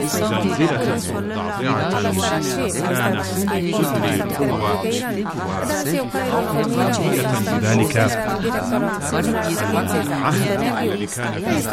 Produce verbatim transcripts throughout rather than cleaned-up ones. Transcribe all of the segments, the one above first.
ذلك الذي كان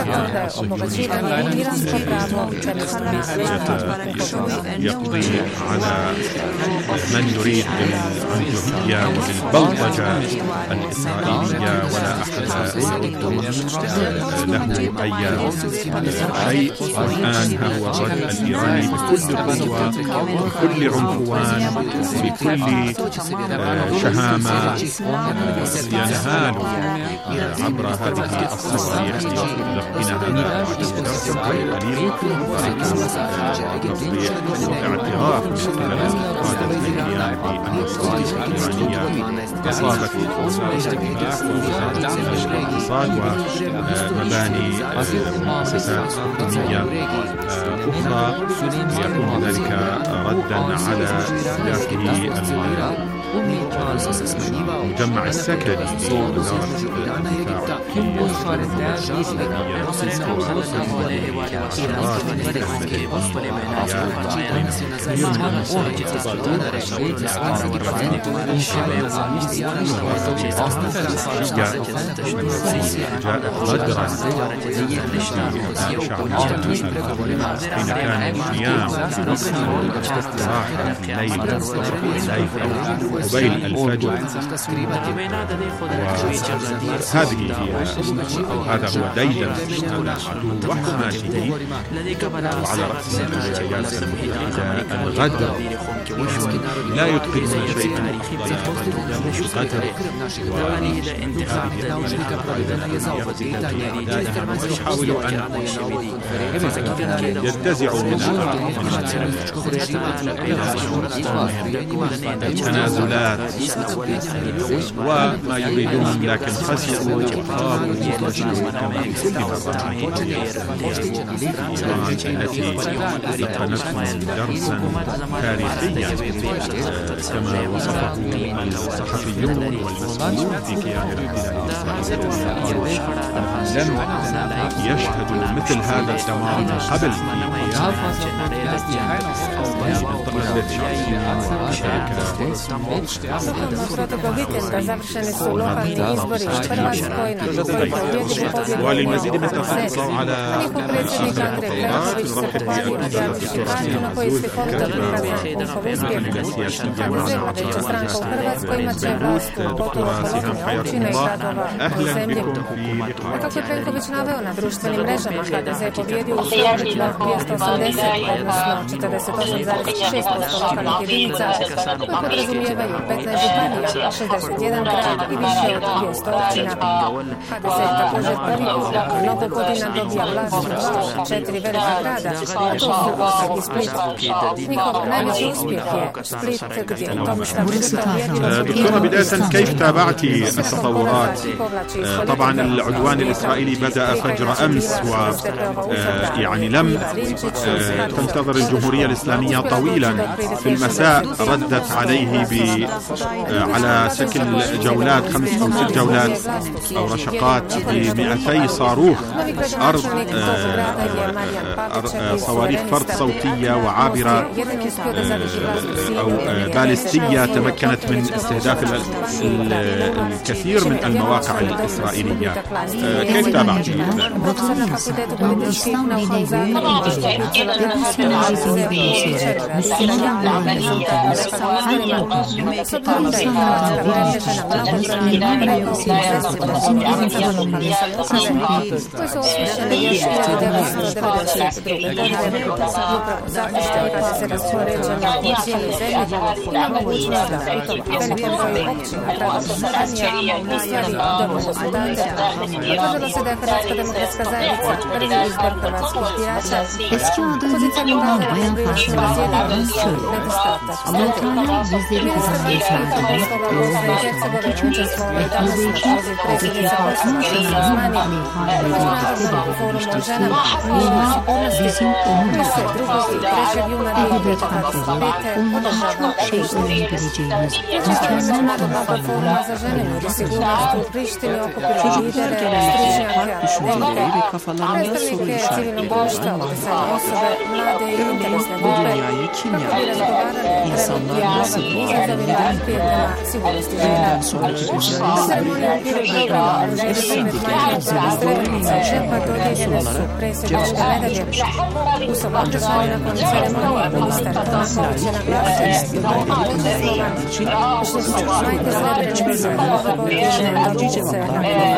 يقضي على من يريد بالعنجهية وبالبلطجة الإسرائيلية، ولا أحد يرد له أي شيء. والآن ها هو الرد الإيراني بكل قوة، بكل عنفوان، بكل شهامة ينهال عبر هذه الصواريخ لقينا هذا قليل اعتراف من قبل القادة الأمريكيين بأن الصواريخ الإيرانية أصابت وزارة الاقتصاد ومباني مؤسسات حكومية أخرى، يكون ذلك ردا على احتلافه المجمع السكني لوزارة الدفاع في غدرا حين كان القيام في نصف الاستراحة في الليل منتصف الليل قبيل الفجر. وهذه هي أو هذا هو ديدن العدو وحماته، وعلى رأس الولايات المتحدة الغدر، لا يتقنون شيئا الغدر ويحاولوا أن ينتزعوا من التنازلات وما يريدون، لكن خسروا وخابوا وفشلوا كما في كل مرة إيران التي لقنتهم درسا تاريخيا كما وصفه الصحفيون والمسؤولون في كيان الاحتلال الإسرائيلي. لم يشهدوا مثل هذا الدمار من قبل في وللمزيد من التفاصيل على التطورات نرحب بالأستاذة الدكتورة سيما عزوز الكاتبة والمحللة السياسية معنا من بيروت. دكتورة سيما حياكم الله، أهلا بكم في لقاء. Kako je Plenković naveo na društvenim mrežama, H D Z je pobjedio u Srbiji na dvjesto osamdeset, odnosno četrdeset osam zarez šest posto lokalnih jedinica, koje podrazumijevaju petnaest županija, šezdeset jedan grad i više od dvjesto općina. H D Z je također prvi put nakon mnogo godina dobija vlast u dva od četiri velika grada, a to su Osijek i Split. Njihov najveći uspjeh je Split, gdje Tomislav Žuta pobjedio. دكتورة بداية كيف تابعتِ التطورات؟ طبعا العدوان الإسرائيلي بدأ فجر أمس، ويعني لم تنتظر الجمهورية الإسلامية طويلا. في المساء ردت عليه على شكل جولات، خمس أو ست جولات أو رشقات بمئتي صاروخ أرض، صواريخ فرد صوتية وعابرة أو باليستية تمكنت من استهداف الكثير من المواقع الإسرائيلية. كيف تابعتِ هذا؟ Dogodilo se da je Hrvatska demokratska zajednica prvi izbor hrvatskih birača. Pozicija Moldavije prilično razjedinjenost nedostatak. Ministar vanjskih poslova Bosne i Hercegovine učestvovala je danas na poziv predsjednice Bosne Ivice Osmani u Međunarodnom forumu o ženama, miru i sigurnosti, koji se drugog i trećeg trećeg juna dvije tisuće dvadeset pete održava Međunarodnog foruma za žene i sigurnost u Prištini okupila lidere, stručnjake, akademike, predstavnike civilnog društva, utjecajne osobe, mlade i interesne grupe, kako bi razgovarali o trenutnim izazovima i prijetnjama sigurnosti žena. Na ceremoniji u okviru programa Elizabeth Majka Srebrenica i Žepa dodijeljene su predsjedničke medalje. U svom obraćanju nakon ceremonije ministar Tomaković je naglasio Majke Srebrenica ove godine dobiće na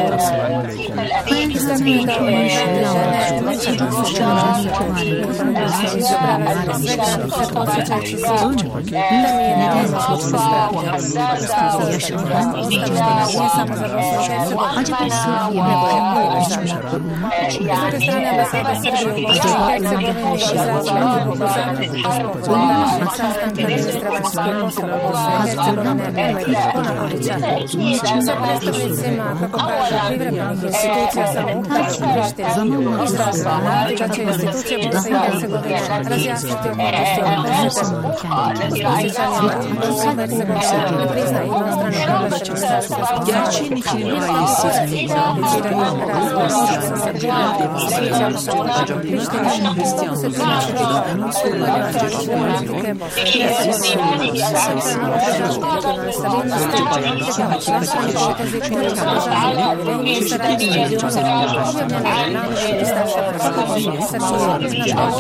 istaknuo da ove žene nećemo sušćavati i zapravljati svega se posjećajući sigurno da nije nemoguće spravljati. Stavljamo ostavljena nije samo za Bosnu i Hercegovinu, nego je univerzalna. S druge strane, ambasada Srbije u Bosni i Hercegovini izrazila odluku Zagrebu zbog današnjeg sastanka ministra vanjskih poslova Bosne i Hercegovine Emira Konakovića sa predstavnicima, kako kaže, privremenih institucija samouprave u Prištini izrazila nadu da će institucije Bosne i Hercegovine razjasniti okolnosti ove presete. Uz posjećanje da Bosna i Hercegovina ne priznaje jednostrano proglašenu nezavisnost Kosova. Mjesto Koraci za arbitriranje razvoja sa Srbijom i socijalnom položaju Prištine mogu se tumačiti kao ustupanje od problematike Bosne i Hercegovine sa državom regionalne stabilnosti te kao jačanje kapaciteta održavanja povjerenja i saradnje među ljudima objavljena je na nivou starša Hrvatske Srbije na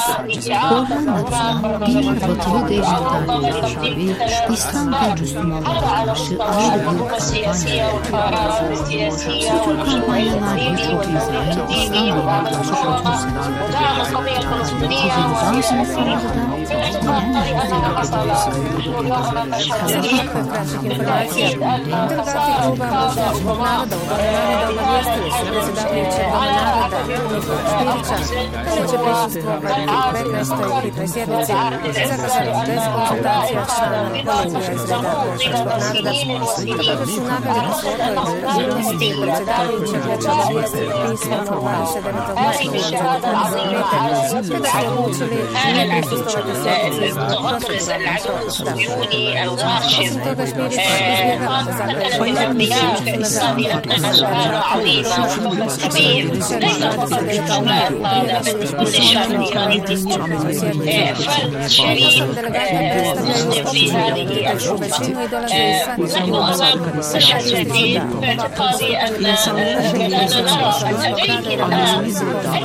Diğer batılı devletlerle yaşayan İslam Müslümanlara karşı ayrı bir kampanya bu tür kampanyalar birçok insanı İslam'a karşı tutumsuzlar Kuzey'den sınıflarda Za kraćih informacija, delegati kluba Bošnjačkog naroda u Domu naroda obavijestili su predsjedavajućeg Doma naroda Nikolu Špirića da neće prisustvovati petnaestoj hitnoj sjednici zakazanoj bez konsultacija članova kolegija iz reda Bošnjačkog naroda. Također su naveli na svojoj aktivnosti predsjedavajućeg da će obavijestiti pismeno dvadeset devetog listopada dvadeset dvadeset pete te da su odlučili ne prisustvovati sjednici zbog proceduralnog propusta. Osim toga, Špirić izbjegava da zapravo na zapravo Osam delegata predstavljaju općinu Pritešu većinu i dolaze iz svake zemlje. Sadržajni suda, sa uvršenjem izvršnog rada i organizmu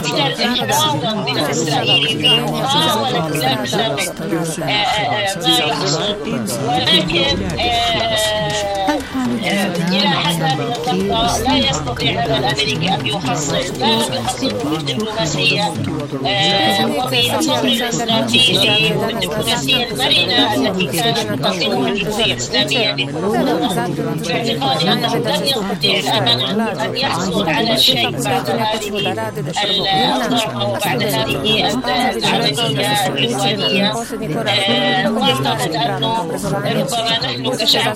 إلى حد هذه اللحظة لا يستطيع الرئيس الأمريكي أن يحصل لا يحصل الدبلوماسية وبالنظر الاستراتيجي والدبلوماسية المرنة التي كانت تصلها الجمهورية الإسلامية باعتقاد أنه لن يستطيع الآن أن يحصل على شيء بعد هذه الأوضاع وبعد هذه العملية العدوانية واعتقد أنه ربما نحن كشعب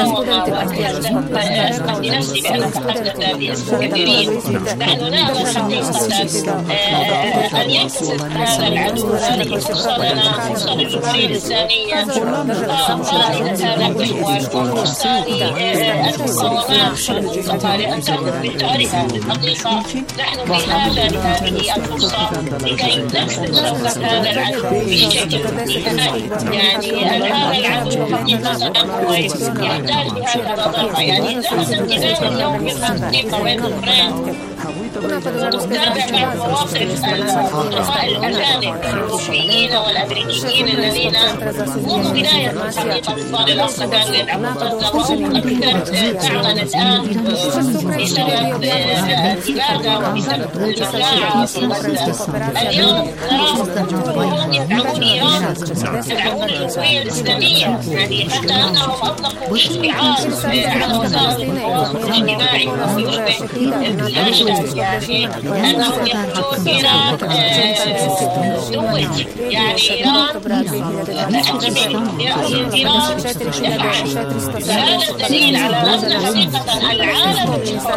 أقول لنفسي بأن أتحدث باسم نحن نأمل حقيقة أن يكسب هذا العدو هذه فرصتنا فرصة الجمهورية الإسلامية إلى هذا المحور. والثاني المقاومات المستطاعة أن تكون بإطارها في الحقيقة نحن بحاجة لهذه الفرصة لكي نكسب شوكة هذا العدو بشكل نهائي. يعني هذا العدو حقيقة هو يحتاج بهذا الوضع يعني نحن الكتاب اليوم في قوانين الأخرى نتابع مواقف الرفاء الأجانب الروسيين والأمريكيين الذين منذ بداية الحقيقة اتصال الأوسط كانوا يلعبون دورا أكثر فعلا الآن بسبب الإبادة وبسبب الجولات. اليوم نراهم يدعمون إيران يدعمون الجمهورية الإسلامية يعني حتى أنهم أطلقوا شعار على وسائل التواصل الاجتماعي يعني أنهم يقولون إيران دوج يعني إيران إيران فهذا الدليل على أن حقيقة العالم كيف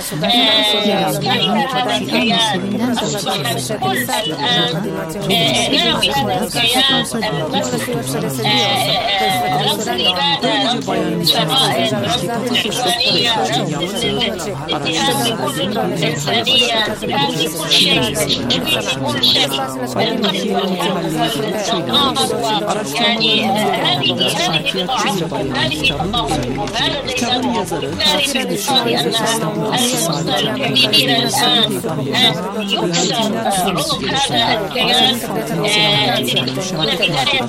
هذا الكيان أصبح الآن يرى في هذا الكيان الممثل رمز الإبادة، رمز الشرائع، رمز الإنسانية، رمز الاتحاد بكل الإنسانية، الاتحاد بكل شيء، بكل شيء، القدس والحق يعني هذه هذه قطاعاتهم، هذه قطاعاتهم، هذا ليسهم، ذلك باعتبار أنها المصدر الكبير الآن يكسر عنق هذا الكيان من بداية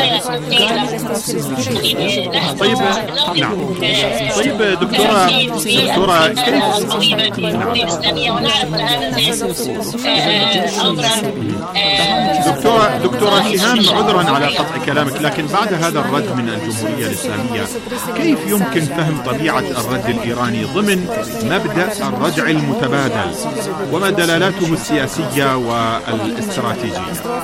النهاية. طيب نعم طيب دكتورة دكتورة دكتورة دكتورة شيهان، عذرا على قطع كلامك، لكن بعد هذا الرد من الجمهورية الإسلامية كيف يمكن فهم طبيعة الرد الإيراني ضمن مبدأ الردع المتبادل وما دلالاته السياسية والاستراتيجية؟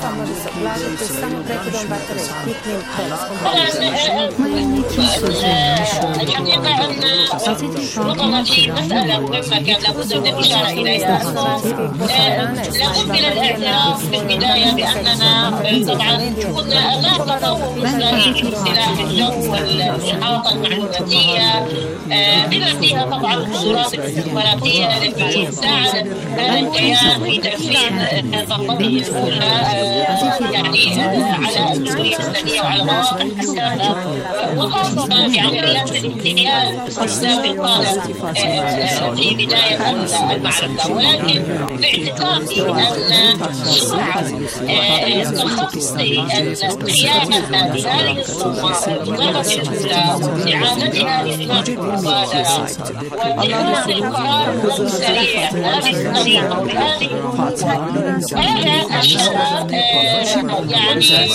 الحقيقة أن ربما في مسألة مهمة كان لابد من الإشارة إليها، لابد من الاعتراف في البداية بأننا طبعا كنا أمام تطور إسرائيلي في سلاح الجو والإحاطة المعلوماتية بما فيها طبعا القدرات الاستخباراتية التي ساعدت هذا الكيان في تنفيذ خطته الأولى يعني على الجمهورية الإسلامية وعلى مناطق حساسة، وخاصة في عمليات الاغتيال السابقة في بداية المعركة. ولكن باعتقادي أن سرعة تخطي القيادة بهذه الصورة الضربة الأولى إعادتها لنظام المبادرة واتخاذ القرار السريع بهذه الطريقة وبهذه القوة، هذا أشار يعني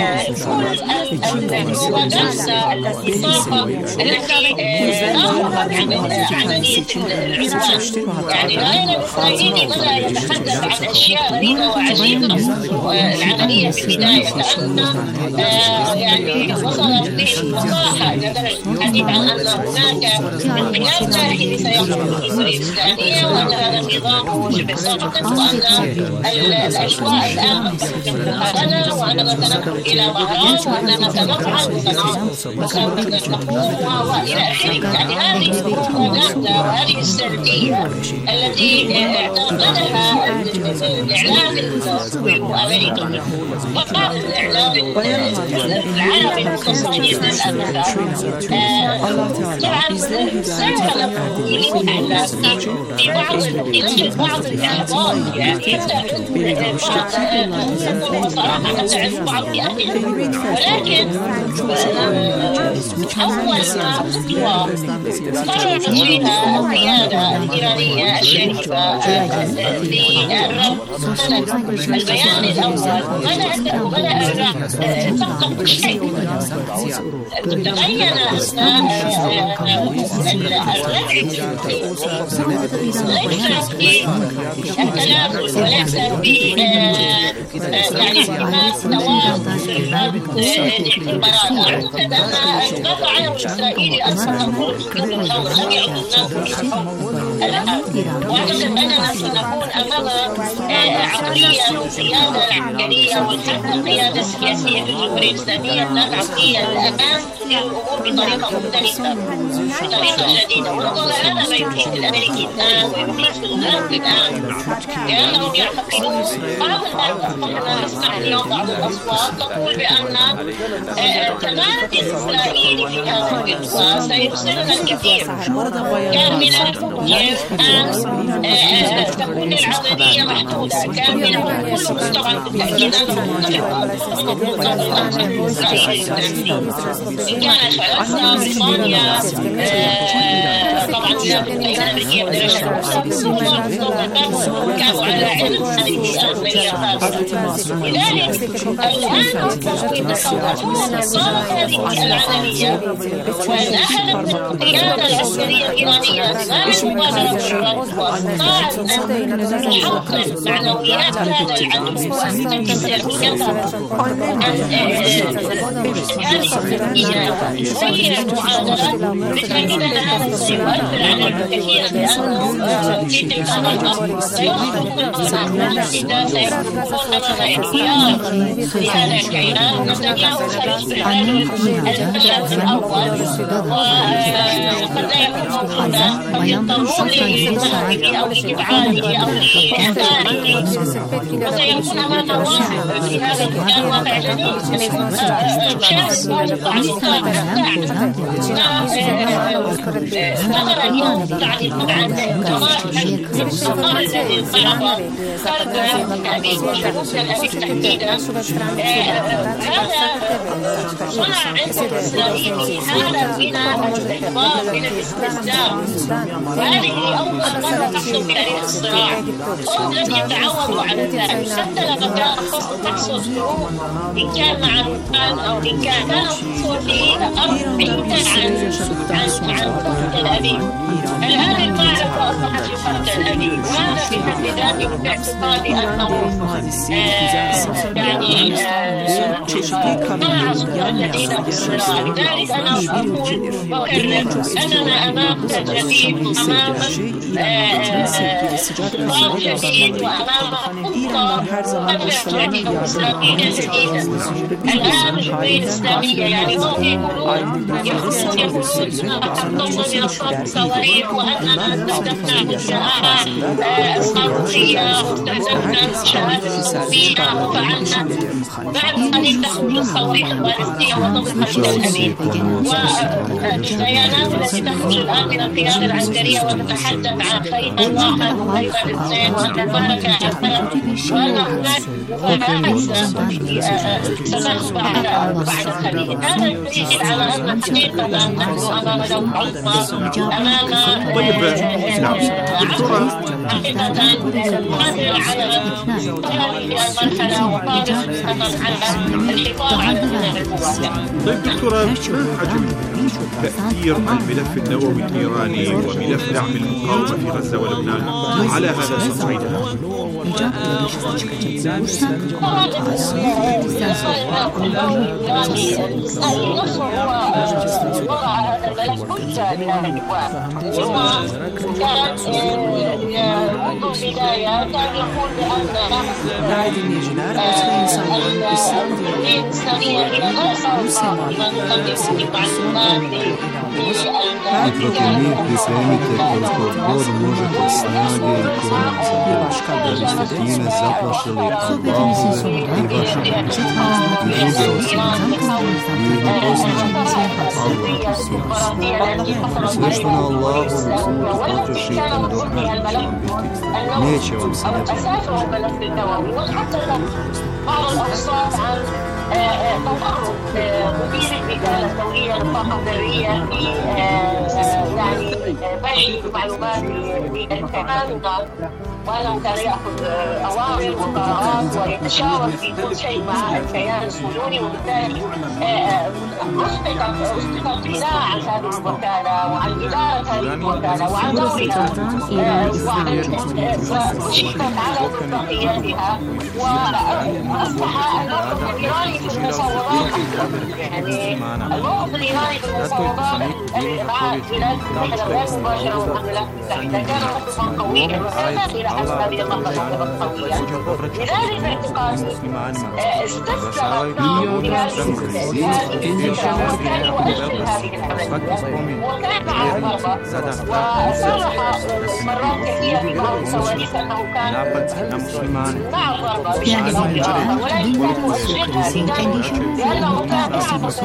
كل المبادرة الاتفاق التي ناقضت عملية العدوان. يعني الآن الإسرائيلي بدأ يتحدث عن أشياء غريبة وعجيبة. العملية في البداية كأن يعني وصلت به الفصاحة إلى درجة الحديث عن أن هناك انقلاب داخلي سيحصل في سوريا الإسلامية وأن هذا النظام شبه ساقط وأن الأجواء الآن متفقدة وأننا سنذهب إلى ظهران وأننا سنفعل وسنقوم وإلى آخره. يعني هذه البروباغندا وهذه السردية التي اعتقدها الإعلام السوري وأمريكا وبعض الإعلام العربي المتصلين للأسف طبعا ساهم في بعض في بعض الأخبار يعني صراحة تعرف بعض بأهلها، ولكن أول خطوة قررت فيها القيادة الإيرانية الشريفة في البيان الأول بدأ تنطق الشيء تبين أن ليس في التنافس وليس في يعني نواب الاعتبارات. أعتقد أن الدفع العربي الإسرائيلي أصلا نقول قبل الخوض لم يعد الناس الآن، وأعتقد أننا سنكون أمام عقلية القيادة العسكرية وحتى القيادة السياسية في الجمهورية الإسلامية تدفع في الأمام في الأمور بطريقة مختلفة بطريقة جديدة. وربما هذا ما يمكن الأمريكي الآن ويمكن الغرب الآن، لأنهم يعتقدون بعض الأحيان نسمع اليوم بعض الأصوات تقول بأن التمادي الإسرائيلي في هذا الإطار سيفسدنا الكثير. كان من الممكن أن تكون العملية محدودة، كان من الممكن طبعا بالتأكيد أن كانت فرنسا بريطانيا طبعا الأمريكية بدرجة كانوا على علم هذه العملية هذه. لذلك الآن صارت هذه العملية وأخذت القيادة العسكرية الإيرانية هذه المبادرة slobode i nadolaženje mعنويات هذا العدو ويكسر ويضرب يغير المعادلات بحيث ان هذا يؤثر على الكثير لانه في تلك الارض سيخرج من الاحداث سيكون امام اختيار في هذا الكيان. نتنياهو سيصبح المشهد الاول وقد لا يكون موجودا قد يضطرون للمساعدة او لابعاده او لاخفائه وسيكون امام واقع في هذا الكيان واقع جديد شاس وتعليقات مثلا اليوم تعليق عن القرار الذي فرض فرض الأبي الأبي تحديدا هذا صنع عند إسرائيل هذا بناء الاحتضار من الاستسلام. هذه أول مرة تحصل في تاريخ الصراع هم لم يتعودوا على ذلك حتى لما كان تحصل حروب إن كان مع الإيران أو إن كان تحصل في أرض بعيدا عن عن تل أبيب. الآن المعركة أصبحت في فرق تل أبيب وهذا في حد ذاته باعتقاد أنه يعني ضاعف الذين في الصراع. لذلك أنا أقول وأكرر أننا أمام تجديد وأمام خطاب جديد وأمام خطة الإسلامية جديدة. الآن الحرية الإسلامية يعني ما في قلوب يخرجون يقولون أحطمنا من أصحاب الصواريخ وأننا استخدمنا منشآت القادسية واستخدمنا منشآت الصوفية وفعلنا بعد قليل تخرج الصواريخ القادسية وتضرب تل أبيب. والبيانات التي تخرج الآن من القيادة العسكرية وتتحدث عن خيط واحد وخيط اثنين وأن المعركة عملت وأن هناك مباحث ستحصل بعد بعد قليل. هذا يدل على أن حقيقة نحن أمام لوحة أمام حقيقة قادر على هذه المرحلة وقادر على الحفاظ على المواقع. طيب دكتورة، ما حجم تأثير الملف النووي الإيراني وملف دعم المقاومة في غزة ولبنان على هذا الصعيد؟ I protiv njih pripremite koliko god možete snage i kornice, da biste time zaplašili Allahove i vaše i druge osobe. I ne poznaćete Allah i sila. Sve što na Allahovu putu potrošite nadoknadit će vam biti. Neće vam se neprijatelji. تطرق مدير الإدارة الدولية للطاقة الذرية في يعني بث معلومات للكيان وأنه كان يأخذ أوامر وقرارات ويتشاور في كل شيء مع الكيان الصهيوني، وبالتالي أسقطت أسقطت الغناء عن هذه الوكالة وعن إدارة هذه الوكالة وعن دورها وشكت على مصداقيتها، وأصبح الموقف الإيراني في المفاوضات يعني الموقف الإيراني في المفاوضات مع الولايات المتحدة غير مباشرة والولايات المتحدة كان موقفا قويا وسيزال إلى حد هذه اللحظة موقفا قويا. لذلك باعتقادي استسلم النظام بهذه الفكرة وكان يؤجل هذه العملية وكان مع الضربة، وصرح مرات كثيرة في بعض الصواريخ أنه كان مع الضربة بشكل كبير، ولكن أجل هذه لأنه كان يعرف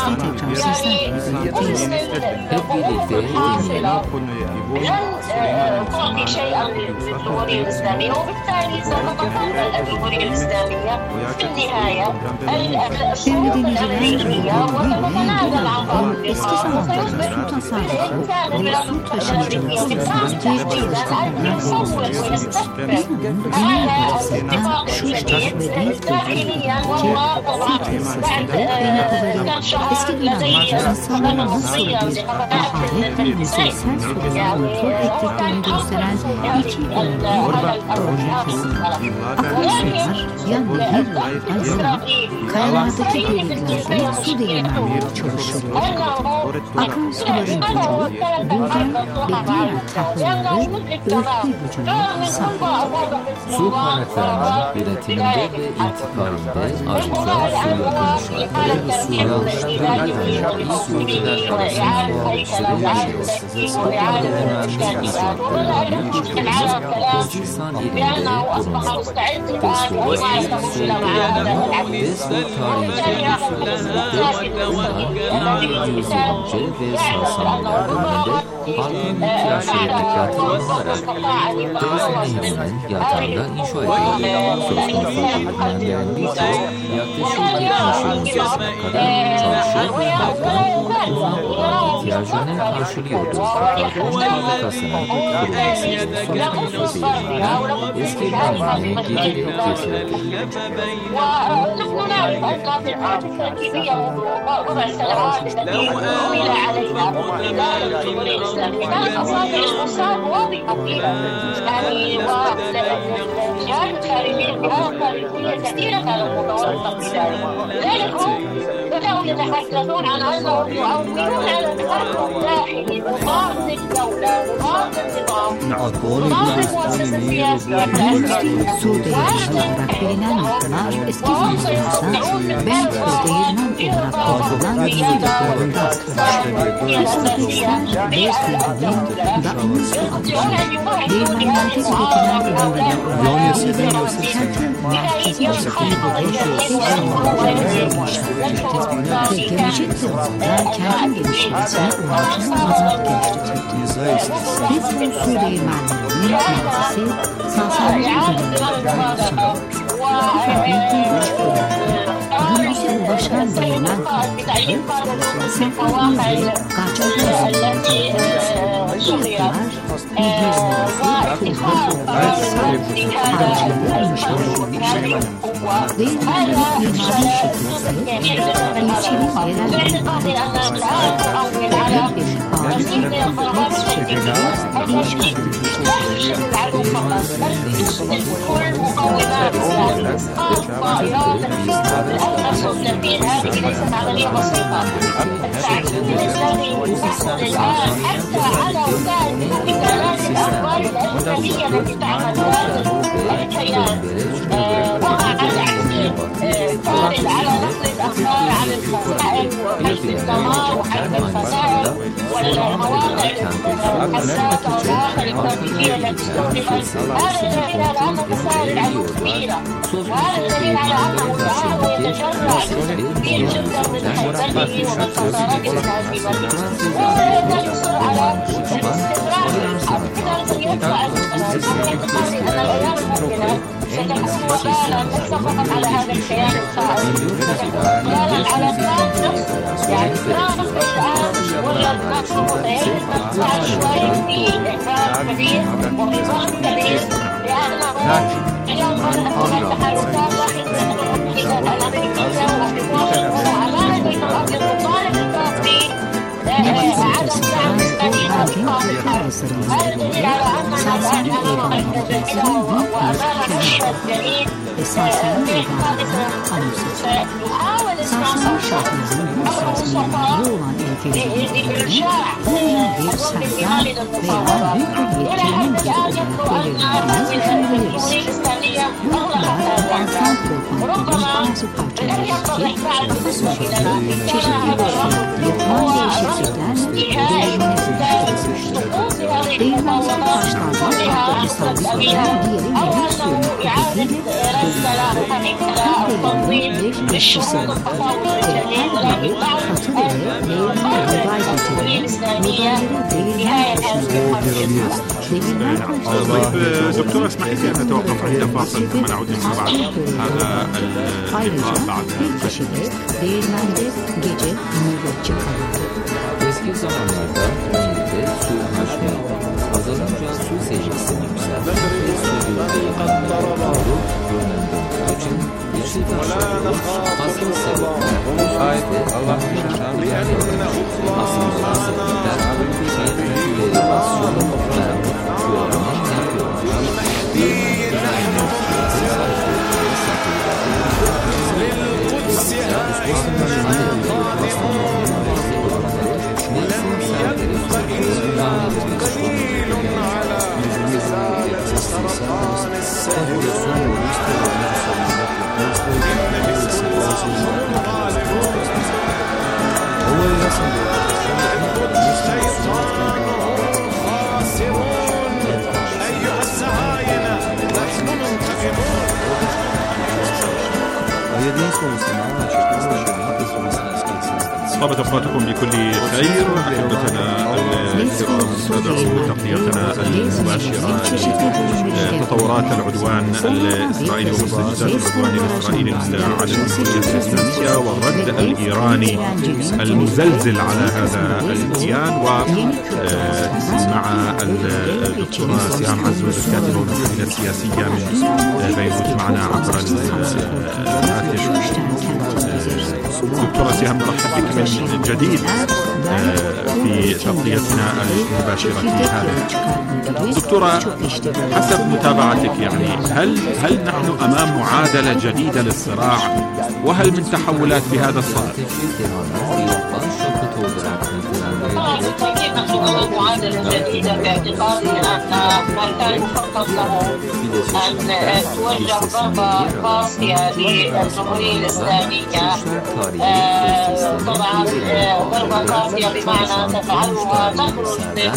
لن تعطي شيئا للجمهورية الإسلامية، وبالتالي ستتطلب الجمهورية الإسلامية في النهاية الشروط الأمريكية وتتنازل عن بعض النقاط وسيصبح بالإمكان للولايات الأمريكية بالتالي تحديدا أن يصوت ويستثمر على الاتفاق الجديد داخليا، وهو طبعا بعد ve yapıları eski dönemlerde insanların nasıl bir maharet ve yüzeysel sorunu kontrol ettiklerini gösteren iki önemli örnek kesin. Akarsular ya nehirler ya kayalardaki devirlerde su değirmenleri çalışılıyor. Akarsuların gücü buğday ve diğer tahılları öğütme gücüne sahip. Su kaynaklarının üretiminde ve intikalinde ayrıca su yakınışları ve su yağışları kaynaklı sürücüler arasında süre yaşıyor. Bu konuda önemli icraatlarının çıkılması Gürcistan ilinde bulunur. Destova'yı su kullanımı ve su tarihçiliği sürdürülmekte. Bunlar dünya yüzyılınca ve Sasaniler döneminde halkın ihtiyaçlarına dikkate alınarak Deniz Nehri'nin yatağında inşa edildi. Söz konusu değirmenlerin birçoğu yaklaşık yetmiş yıl öncesine kadar çarşı ve halkın buna olan ihtiyacını karşılıyordu. Fakat bu fabrikasının kurulması söz konusu değirmenler eski haline geri kesildi. جاءت خارجية جهات خارجية كثيرة كانوا متورطة في ذلك. لذلك هم بدأوا يتحدثون عن أنهم يؤولون على الحرب الداخلي مضاد الدولة مضاد النظام مضاد المؤسسة السياسية. Su değirmeni olarak bilinen noktalar eski zamanlarda Bent ve değirmen olarak kullanılan su depolarında aktarılmıştır. Üstadekler Beyz Nehri'nin daimi su atışı, değirmenlerde üretilen ürünlerin öğrenmesi ve kentin merkezi şekilde değiştirilmiştir ve gelecek yılında kentin gelişmesine ulaşımı azalt geliştirildi. Biz bu su değirmenlerinin merkezi Sasani döneminden sonra fragmenti üç bölümde günümüze ulaşan değirmen kayıtları Sefa'nın ve Gaço'da üzerinde bu yapılar nehirlerimizi tuzlu, harcını inşaatlanmış. Değirmenlerin mimari şekilleri ilçenin yerel mimarı kapsamında özel bir ağrı kompleks şeklinde inşa edilmiştir. المستفيد هذه ليست عملية بسيطة. التعليم الإسلامي يحصل الآن حتى على وسائل الاتصالات الأخبار الأجنبية التي تعملها الكيان وضع العزيز فارض على نقل الأخبار عن الخسائر وحجز الدمار وحجز الخسائر والمواقع الحساسة والمواقع التوقيفية التي استهدفت. هذا دليل على أن الخسائر العدو كبيرة، وهذا دليل على أنه تعالى يتجرع كبير جدا من حربته ومنتصراته الهزيمة، وسيحتاج على استمرار الحرب. لذلك يدفع المستشرقين باعتقادي أن الأيام المقبلة ستكون وبالا ليس فقط على هذا الكيان الخائن، وبالا على فرنسا. يعني فرنسا الآن وجد نفسه متيسر عشوائي في إحراج كبير ونظام كبير، لأنه اليوم هناك تحركات واحدة الأمريكية والأمريكية وأمانة الأرض تطالب التوفيق عدم دعم السبيل والإقامة. هذا دليل على أن الأمن المؤسسة وأمانة الجديد esasının uygulanmasını anımsatıyor. Sarsılmış şartlarının bu sarsılmalarla olan ilgili bunun bir sergen veya büyük bir yetkinin bir olarak belirlendiğini düşünebiliriz. Bu yapılar ve enfant profantörün bazı parçalarındaki bu soruları çeşitli yapılan değişikliklerle değerine dönüştürmüştür. Değirmenler taşlardan farklı sabit eden diğeri yemek suyunun kuvvetiyle her değirmenin bir eşkisi vardır ve her biri katı ile değirmen buğday getirir, buğdayları değirmen taşına taşımaz, değirmen taşına دكتورة اسمحي لي أن نتوقف عند فاصل ثم نعود مع بعض هذا اللقاء بعد bir kişide değirmende gece nöbetçi kalır. Eski zamanlarda bölgelerde su hacmi azalınca su seviyesinin yükselmesi ve su yolları doğru yönlendirmek için yeşil taşları asıl sebepler. Ayette Allah'ın şartı yerlerinde asıl sebepler ve regülasyon ve yoğurma yapıyorlar. طابت أوقاتكم بكل خير أحبتنا الكرام. تابعوا تغطيتنا المباشرة تطورات العدوان الإسرائيلي ومستجدات العدوان الإسرائيلي على الجمهورية الإسلامية والرد الإيراني المزلزل على هذا الكيان، ومع الدكتورة سهام عزوز الكاتبة والمحللة السياسية من بيروت معنا عبر الهاتف. دكتورة سهام، نرحب بك من جديد في تغطيتنا المباشرة في هذا. دكتورة، حسب متابعتك يعني هل هل نحن أمام معادلة جديدة للصراع، وهل من تحولات في هذا الصدد؟ أكيد نحن أمام معادلة جديدة باعتقادي أن ما كان يخطط له أن توجه ضربة قاسية للجمهورية الإسلامية، طبعا ضربة قاسية بمعنى تفعلها تخرج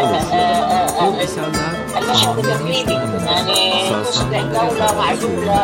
المشهد التقليدي، يعني تصبح دولة معزولة.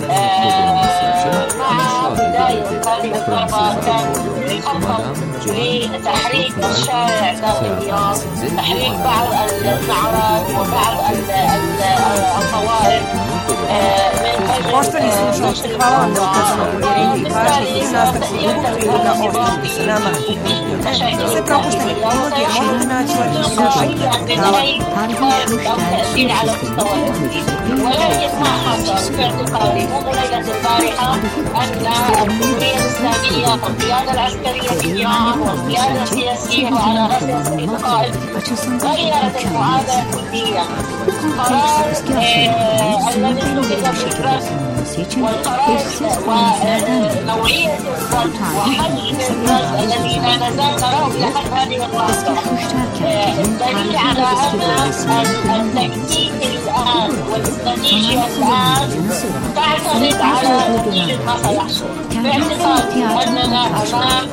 مع بداية هذه الضربة كان يخطط لتحريك الشارع داخل إيران، تحريك بعض النعرات وبعض الطوائف Poštovani slušalci, hvala vam na ukazanom povjerenju i pažnji i nastavku drugog priloga ovisnosti s nama. Sve propušteni prilog je možete naći na našem portalu. تأثير على مستوى التنفيذ، ولكن ما حصل في اعتقادي منذ ليلة البارحة أن الجمهورية الإسلامية والقيادة العسكرية في إيران والقيادة السياسية وعلى رأس القائد غيرت المعادلة كليا. قرار الذي اتخذ والقرار ونوعية الرد وحجم الرد الذي لا نزال نراه لحد هذه اللحظة دليل على أن التكتيك الآن والاستراتيجية الآن تعتمد على نتيجة ما سيحصل. باعتقادي أننا أمام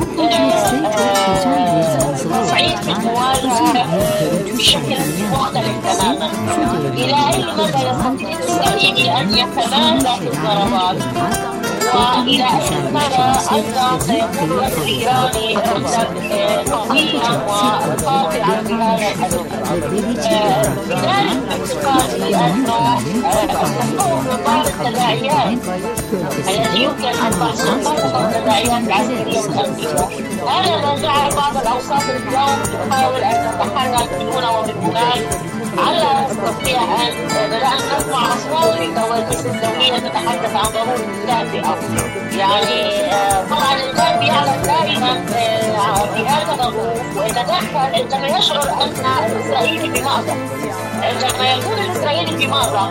صعيد في المواجهة بشكل مختلف تماما. إلى أي مدى يستطيع الإسرائيلي أن يتمادى في الضربات، وإلى أي مدى أيضا سيكون الإيراني قويا وقاطعا بهذا الحدود. لذلك باعتقادي أنه التصور من بعض التداعيات التي يمكن أن تحصل فوق التداعيات العسكرية الأمريكية، هذا ما جعل بعض الأوساط اليوم تحاول أن تتحرك من هنا ومن هناك على نستطيع أن بدأنا نسمع أصوات في الكواليس الدولية تتحدث عن ضرورة التهدئة. يعني طبعا الغرب يعلم دائما بهذا الظروف ويتدخل عندما يشعر أن الإسرائيلي في مأزق. عندما يكون الإسرائيلي في مأزق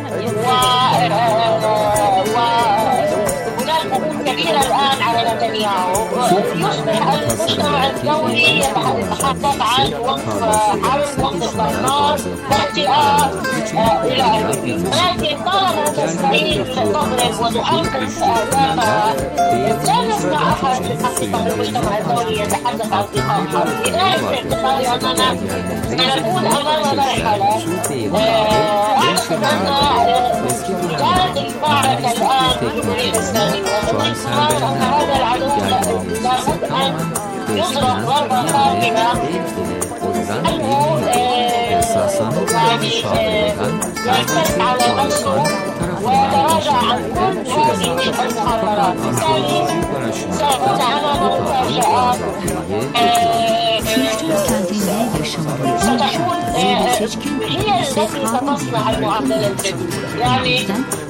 وهناك ضغوط كبيرة الآن على نتنياهو، يصبح المجتمع الدولي يتحدث عن وقف حرب، وقف النار، تهدئة إلى آخره. لكن طالما تستعيد تضرب وتحقق أهدافها لا نسمع أحد في الحقيقة المجتمع الدولي يتحدث عن إيقاف حرب. لذلك باعتقادي أننا سنكون أمام مرحلة أعتقد أن كانت المعركة الآن في الإسلامية أن هذا العدو لابد أن يضرب ضربة قاطعة أنه يعني يعتمد على نفسه ويتراجع عن كل هذه المحاضرات. بالتالي سيكون أمام مفاجآت هي التي ستصنع المعادلة الجديدة. يعني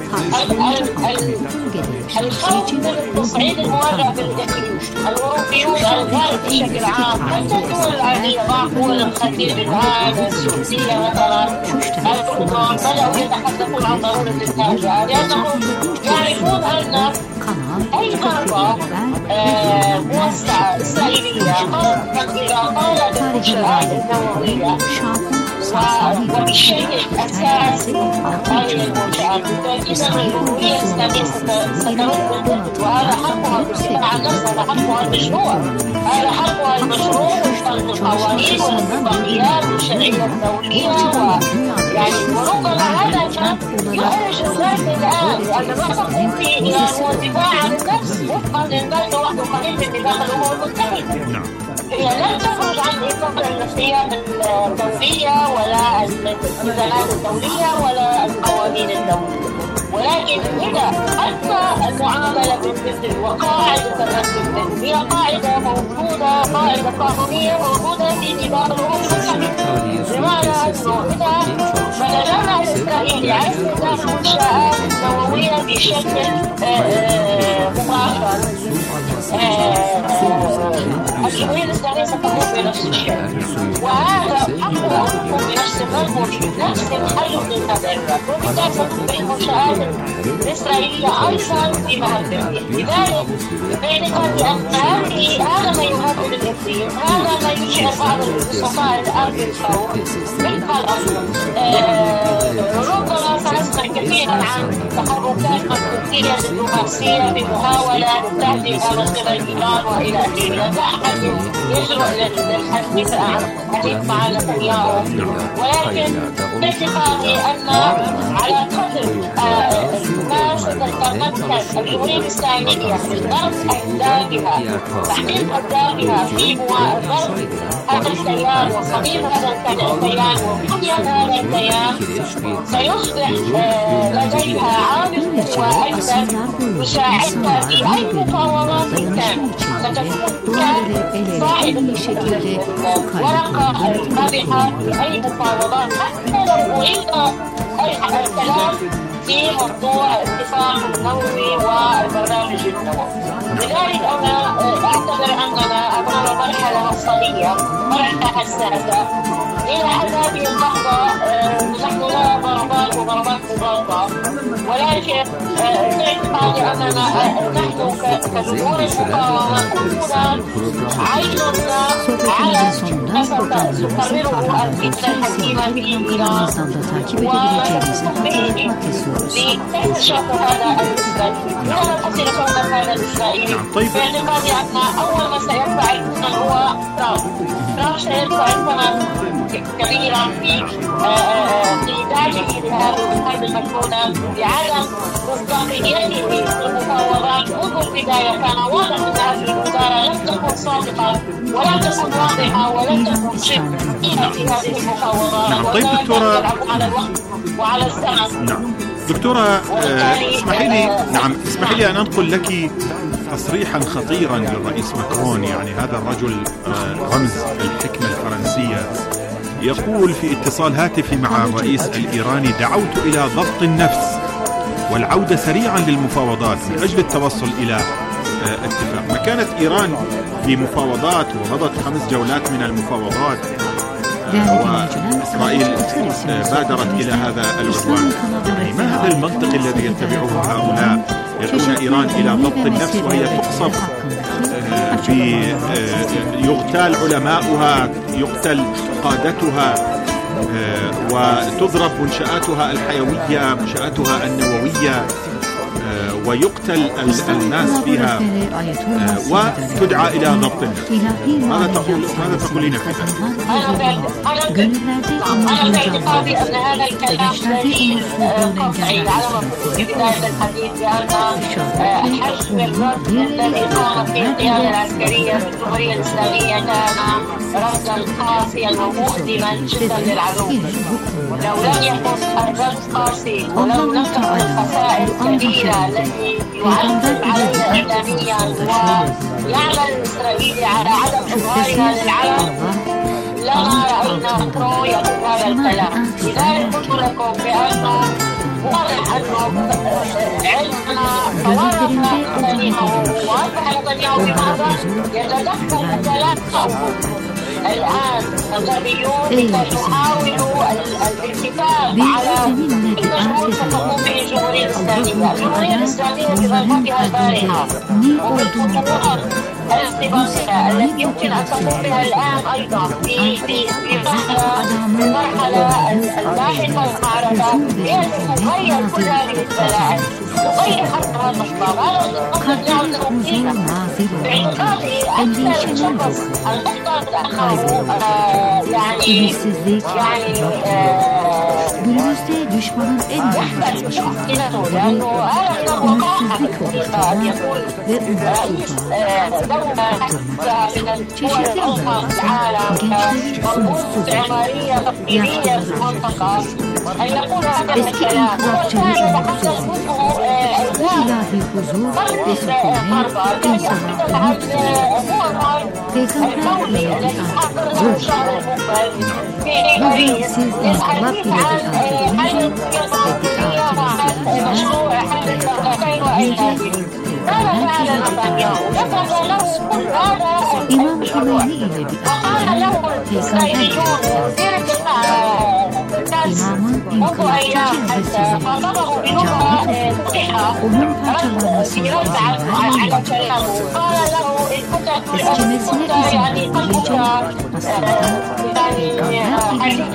الخوف من تصعيد المواجهة بالإقليم، الأوروبيون الغالب بشكل عام، حتى الدول العادية بعض دول الخليج الآن السعودية مثلا الأردن بدأوا يتحدثون عن ضرورة التهجئة لأنهم يعرفون أن أي ضربة موسعة إسرائيلية قادت إلى طالب المنشآت النووية وبشيء أساسي هذه المنشآت إذا الجمهورية الإسلامية سترد، وهذا حقها بالدفاع عن نفسها، هذا حقها المشروع، هذا حقها المشروع وفق القوانين والاتفاقيات والشرعية الدولية، ويعني وربما هذا كان يحرج الناس الآن لأن ما تقوم به إلى هو الدفاع عن النفس وفقا للمادة واحد وخمسين من اتفاق الأمم المتحدة. هي لن تخرج عن إطار النفسيات الدولية ولا الالتزامات الدولية ولا القوانين الدولية، ولكن إذا حتى المعاملة بالمثل وقاعدة الرسم هي قاعدة موجودة، قاعدة قانونية موجودة في اتفاق الأمم المتحدة، بمعنى أنه إذا بلغنا إسرائيل عن استخدام المنشآت النووية بشكل مباشر، الجمهورية الإسلامية ستقوم بنفس الشيء، وهذا حقه بنفس المنهج بنفس الحجم للمبادرة، وبالتالي ستكون المنشآت الإسرائيلية أيضا في مهمة. لذلك باعتقادي أن هذه هذا ما يهدد الإقليم، هذا ما يشعر بعض الوسطاء الآن بالخوف من الأمر. ربما سنسمع كثيرا عن تحركات التركية الدبلوماسية بمحاولة تهدئة من قبل إيران وإلى آخره. لا أحد يجرؤ للحديث عن الحديث مع نتنياهو، ولكن باعتقادي أن على قدر ما تتمكن الجمهورية الإسلامية من غرس أهدافها، تحقيق أهدافها في غرس هذا الكيان وصميم هذا الكيان وبنيان هذا الكيان، سيصبح لديها عامل وأكثر يساعدها في أي مفاوضات كان. ستكون صاحبة الورقة الرابحة في أي مفاوضات، حتى لو أريد الكلام في موضوع الاتفاق النووي والبرنامج النووي. لذلك أنا أعتبر أننا أمام مرحلة مفصلية، مرحلة حساسة. إلى هذه اللحظة نحن لا ضربات وضربات مضادة، ولكن باعتقادي أننا نحن كجمهور المقاومة كلنا عيننا على ما ستقرره الفتنة الحكيمة في إيران لتكتشف هذا الإسرائيلي. لماذا تصل صوت هذا الإسرائيلي؟ باعتقادي أن أول ما سيدفع الثمن هو ترامب. ترامب سيدفع الثمن كبيرا في إعداده لهذه الحرب المشهورة، بعدم مصداقيته في المفاوضات منذ البداية. كان واضح أن هذه الوزارة لم تكن صادقة ولم تكن واضحة ولم تكن شفافة في هذه المفاوضات. نعم. طيب دكتورة، على الوقت وعلى الزمن. نعم دكتورة، آه اسمحي لي نعم اسمحي لي أن أنقل لك تصريحا خطيرا للرئيس ماكرون. يعني هذا الرجل آه رمز الحكمة الفرنسية، يقول في اتصال هاتفي مع الرئيس الإيراني: دعوت إلى ضبط النفس والعودة سريعا للمفاوضات من أجل التوصل إلى آه اتفاق. ما كانت إيران في مفاوضات ومضت خمس جولات من المفاوضات، وإسرائيل بادرت إلى هذا العدوان. يعني ما هذا المنطق الذي يتبعه هؤلاء؟ يدعون إيران إلى ضبط النفس وهي تقصف، في يغتال علماؤها، يقتل قادتها، وتضرب منشآتها الحيوية، منشآتها النووية، ويقتل الناس فيها، وتدعى إلى ضبط النفس. ماذا تقول ماذا تقولين في ذلك؟ أنا باعتقادي أن هذا الكلام الذي قطعي على بداية الحديث بأن حجم الرد الذي قام فيه القيادة العسكرية في الجمهورية الإسلامية كان ردا قاسيا ومؤلما جدا للعدو. لو لم يكن الرد قاسي ولو لم تكن الخسائر كبيرة التي يعذب عليها إعلاميا ويعمل الإسرائيلي على عدم إظهارها للعالم، لما رأينا التنظيم كما الآن لذلك قلت لكم بأنه واضح أنه علمنا توارث نتنياهو وأصبح نتنياهو بماذا؟ يتدخل الثلاثة الآن الغربيون يحاولوا الالتفات على المشروع تقوم به الجمهورية الإسلامية. الجمهورية الإسلامية بضربتها البارحة والخطوات الاستباقية التي يمكن أن تقوم بها الآن أيضا في في في المرحلة اللاحقة المعركة هي أن تغير كل هذه السلاعب، تغير حتى هذا النظام. هذا النظام يعود باعتقادي أكثر شخص المفترض أنه يعني يعني günümüzde düşmanın en büyük düşmanları ve umutsuzluk oluşturma ve umutsuzluğa arttırmak. Çeşitli alanlarda gençlerin umutsuz yaptıkları eski inkılapçının umutsuzluğu, bu ilahi huzur ve sükunet insanlar umutludur. Peygamber ile biat zor. Bugün siz inkılap ile biat edince ve biatınızı İmam Hümeyni ile biat edince İmamın inkılapçı cezbesini cahil edip onun parçalanmasına izin vermeyecek. Eskimesine izin vermeyecek. Aslında Peygamber ile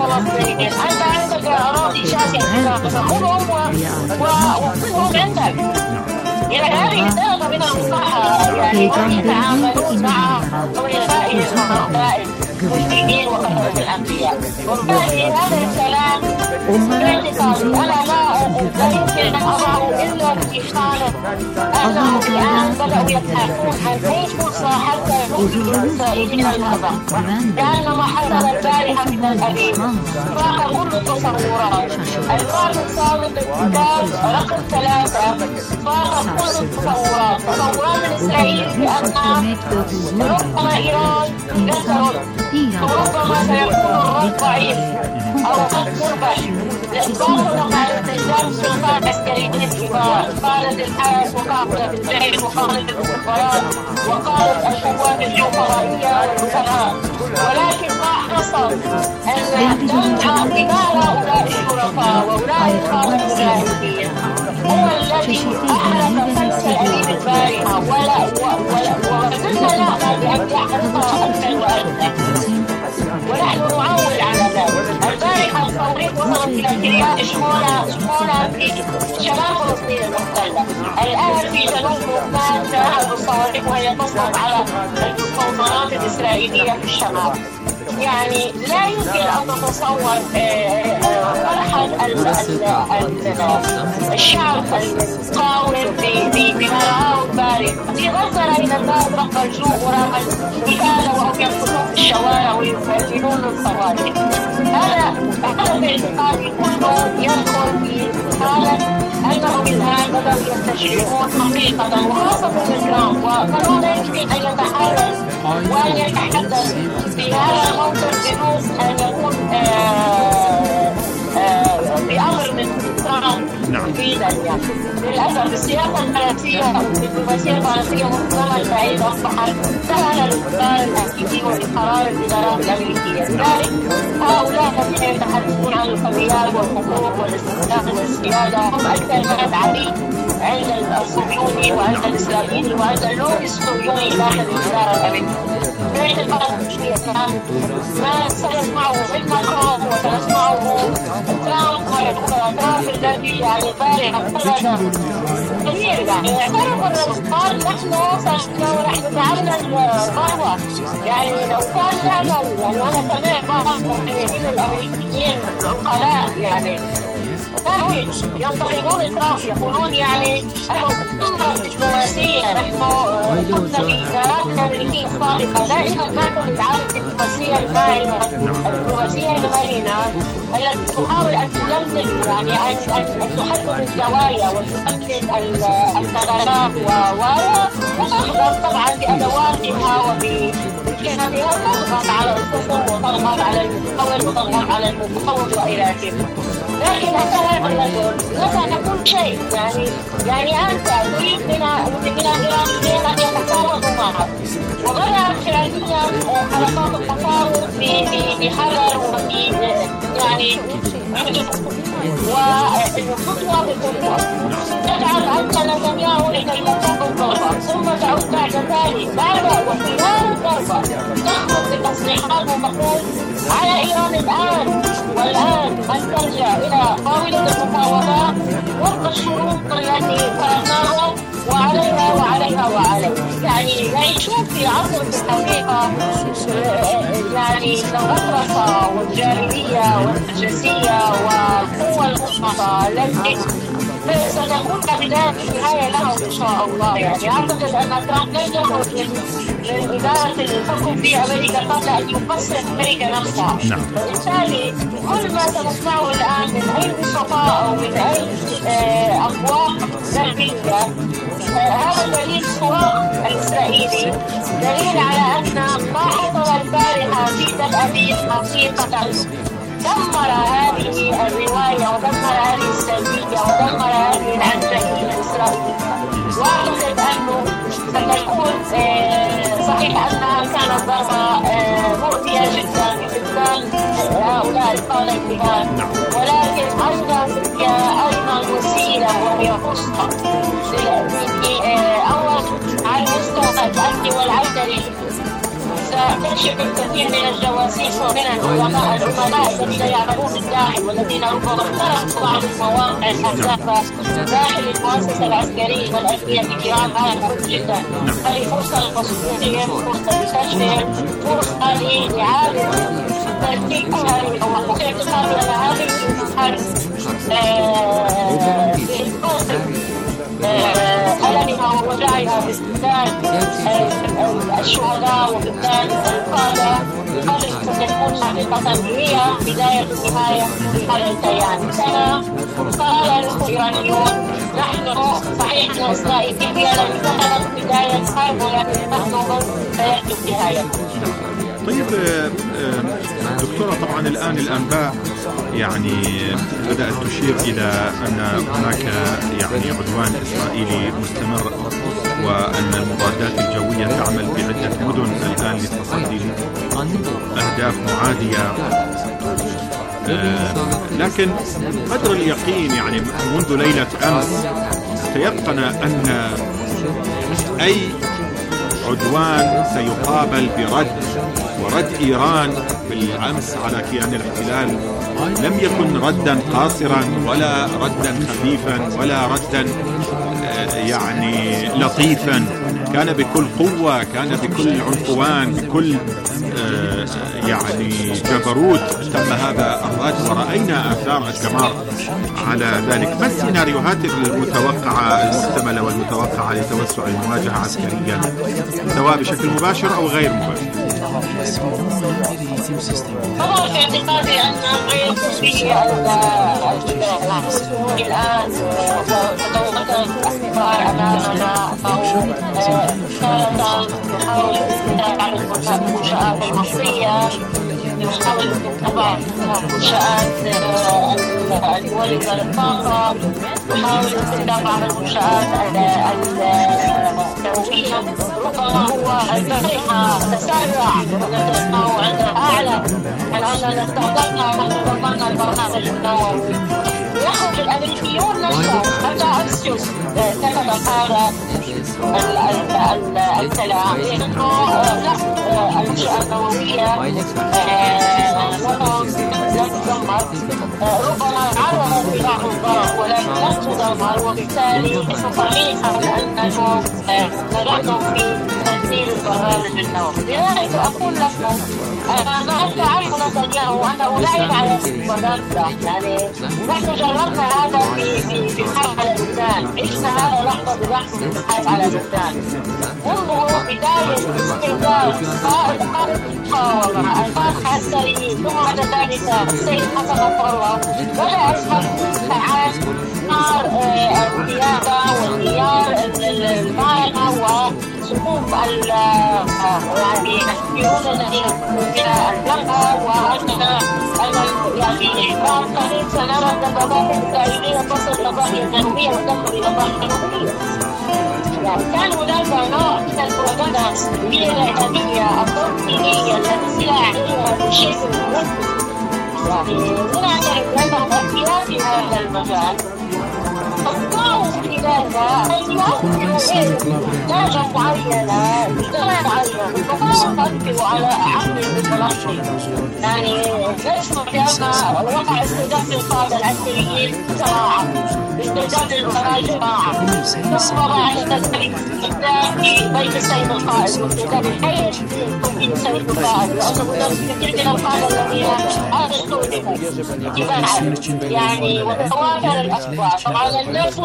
المسلمين وخيرة الأنبياء. وبالتالي هذا الكلام اعتقادي أنا لا يمكن أن أضعه إلا في حالة أنهم الآن بدأوا يبحثون عن أي فرصة حتى يوصلوا السائلين الفضاء، لأن ما حصل البارحة من الأبيض فاق كل التصورات. القرن الصادق الكتاب رقم ثلاثة فاق كل التصورات. تصورات الإسرائيليين بأن ربما إيران لن ترد، وربما سيكون الرد ضعيف أو قد تربح لإصابة مع استخدام سلطات عسكريين كبار. قالت الحرس وقالت الجيش وقالت الاستخبارات وقالت القوات الجوهرية والوزراء، ولكن ما حصل أن جمع دماء هؤلاء الشرفاء وأولئك القائدين هو الذي أحرق خمس أليم البارحة وزلنا نأمل بأن يحرقها أكثر وأكثر، ونحن نعول على ذلك. البارحة الصواريخ وصلت إلى كريات شمونة شمونة في شمال فلسطين المحتلة. الآن في جنوب لبنان تذهب الصواريخ وهي تسقط على المستوطنات الإسرائيلية في الشمال. يعني لا يمكن أن تتصور فرحة الشعب القاوم بما رآه البارحة. في غزة رأينا الناس رغم الجوع ورغم الإهانة وهم يرقصون في الشوارع ويفرجون الصواريخ. هذا هذا باعتقادي كله يدخل في حالة أنهم الآن بدأوا يستشعرون حقيقة، وخاصة الإسلام، وقالوا لا يمكن أن يتحرك وأن يتحدث في هذا الموقف بدون أن يكون بأمر من ترامب مفيدا. يعني للأسف السياسة الفرنسية والدبلوماسية الفرنسية منظمة بعيد أصبحت سهلة للقرار الأمريكي ولقرار الإدارات الأمريكية. لذلك هؤلاء الذين يتحدثون عن الحريات والحقوق والاستقلال والسيادة هم أكثر ناس عبيد عند الصهيوني وعند الإسرائيلي وعند اللوبي الصهيوني داخل الإدارة الأمريكية. ما سنسمعه من ماكرون وسنسمعه ترامب وترامب الذي يعني البارحة اعترض كثير، يعني اعترض قال نحن سنحن ونحن نعمل ضربة. يعني لو كان يعمل، يعني أنا سمعت بعض المحللين الأمريكيين العقلاء يعني كانوا ينتقدون ترامب يقولون يعني أنه قمة دبلوماسية. نحن كنا بإدارات الأمريكية السابقة دائما ما كنت عارف الدبلوماسية الفاعلة، الدبلوماسية المرنة التي تحاول أن تلمس يعني أن أن تحدد الزوايا وتحدد الثغرات وتخضر طبعا بأدواتها وب ولكن هذه تضغط على الطفل وتضغط على المحاول وتضغط على المتفوق وإلى آخره. لكن حتى هذا الرجل نسى كل شيء، يعني يعني أنت تريد من من الإيرانيين أن يتفاوضوا معك، وبدأت فعليا حلقات التفاوض بحذر وفي يعني والخطوة بخطوة تجعل أنت نتنياهو لكي يقوم بالضربة، ثم تعود بعد ذلك بعد وخلال الضربة تخرج بتصريحات وتقول على إيران الآن والآن أن ترجع إلى طاولة المفاوضات وفق الشروط التي فرضناها وعليها وعليها وعليها. يعني يعيشون في عصر في الحقيقة يعني الأطرفة والجاهلية والنجسية والقوة المطلقة التي ستكون بداية النهاية لهم إن شاء الله. يعني أعتقد أن ترامب لن يخرج من إدارة الحكم في أمريكا قبل أن يفسر أمريكا نفسها. وبالتالي كل ما سنسمعه الآن من أي وسطاء أو من أي أبواق ذهبية هذا دليل سواء الإسرائيلي، دليل على أن ما حصل البارحة في تل أبيب حقيقة دمر هذه الرواية ودمر هذه السلبية ودمر هذه العنجهية الإسرائيلية. وأعتقد أنه ستكون صحيح أنها كانت ضربة مؤذية جدا بإنسان هؤلاء الفلسطينيين، ولكن أيضا هي أيضا وسيلة وهي فرصة أول على المستوى الأمني والعسكري ستكشف الكثير من الجواسيس ومن العلماء العلماء الذين يعملون في الداخل والذين ربما اخترقوا بعض المواقع الحساسة داخل المؤسسة العسكرية والأمنية في إيران. هذا مهم جدا. هذه فرصة للمسؤولين، فرصة لتشغيل، فرصة لإعادة ترتيب هذه المواقع. اعتقادي أن هذه ألمها ووجعها باستخدام الشهداء وبالتالي القادة قبل ستكون حقيقة هي بداية النهاية حتى يعني سنة. قال الإيرانيون نحن صحيح الإسرائيلية لم تكن بداية حرب ولكن نحن من سيحدث نهاية. طيب دكتورة، طبعا الآن الأنباء يعني بدأت تشير إلى أن هناك يعني عدوان إسرائيلي مستمر وأن المضادات الجوية تعمل في عدة مدن الآن لتصدي أهداف معادية، لكن قدر اليقين يعني منذ ليلة أمس تيقن أن أي عدوان سيقابل برد، ورد إيران بالأمس على كيان الاحتلال لم يكن ردا قاصرا ولا ردا خفيفا ولا ردا يعني لطيفا، كان بكل قوة، كان بكل عنفوان، بكل يعني جبروت تم هذا الرد، ورأينا آثار الدمار على ذلك. ما السيناريوهات المتوقعة المحتملة والمتوقعة لتوسع المواجهة عسكريا سواء بشكل مباشر أو غير مباشر؟ طبعا في اعتقادي أن ما يكون به الآن تطورت الأخبار أمامنا أو كانت تحاول الاستيلاء على المنشآت المصرية، يحاول طبعا منشآت الولد للطاقة، يحاول الاستيلاء على المنشآت النووية. ربما هو البارحة تسارع ونتلقاه عند أعلى من أننا استخدمنا ونحن ضمننا البرنامج النووي. يخرج الأمريكيون نفسهم حتى أمس كتب هذا الكلام لأنه لا المنشأة النووية لم تدمر، ربما عرضت ببعض الضرر ولكن لم تدمر، وبالتالي صحيح أنه نجحنا في تنفيذ البرنامج النووي. لذلك أقول لكم ما أنت عارف نتنياهو أنه لعب على البرنامج، يعني نحن جربنا هذا في الحرب على لبنان، عشنا هذا لحظة بلحظة في الحرب على لبنان. انظروا بداية استخدام قائد حرب المقاومة الفاتحة عسكريين، ثم بعد ذلك السيد حسن نصر الله بدأ الحرب عن نار القيادة والغيار المائعة يقوم يعني يسيرون إلى المرأة وأننا يعني بعد قليل سنرى أن الضبابط الإسرائيلية تصل إلى الضاحية الجنوبية وتدخل إلى الضاحية الجنوبية. كان هناك نوع من البروباغندا هي الإعلامية التنظيمية التي سلاحية بشكل مفرط. يعني هناك عندهم اختيار في هذا المجال. الضوء في ذلك أن يؤثر نتائج معينة بدون معين وتؤثر على عقل المتلقي. يعني نسمع بأن وقع استهداف القادة العسكريين جماعة استهداف الأمراء جماعة ثم بعد ذلك استهداف بيت السيد القائد واستهداف الحي في السيد القائد لأنه كثير من القادة الذين هذا استهدفوا يعني وتتواتر الأخبار. طبعا الناس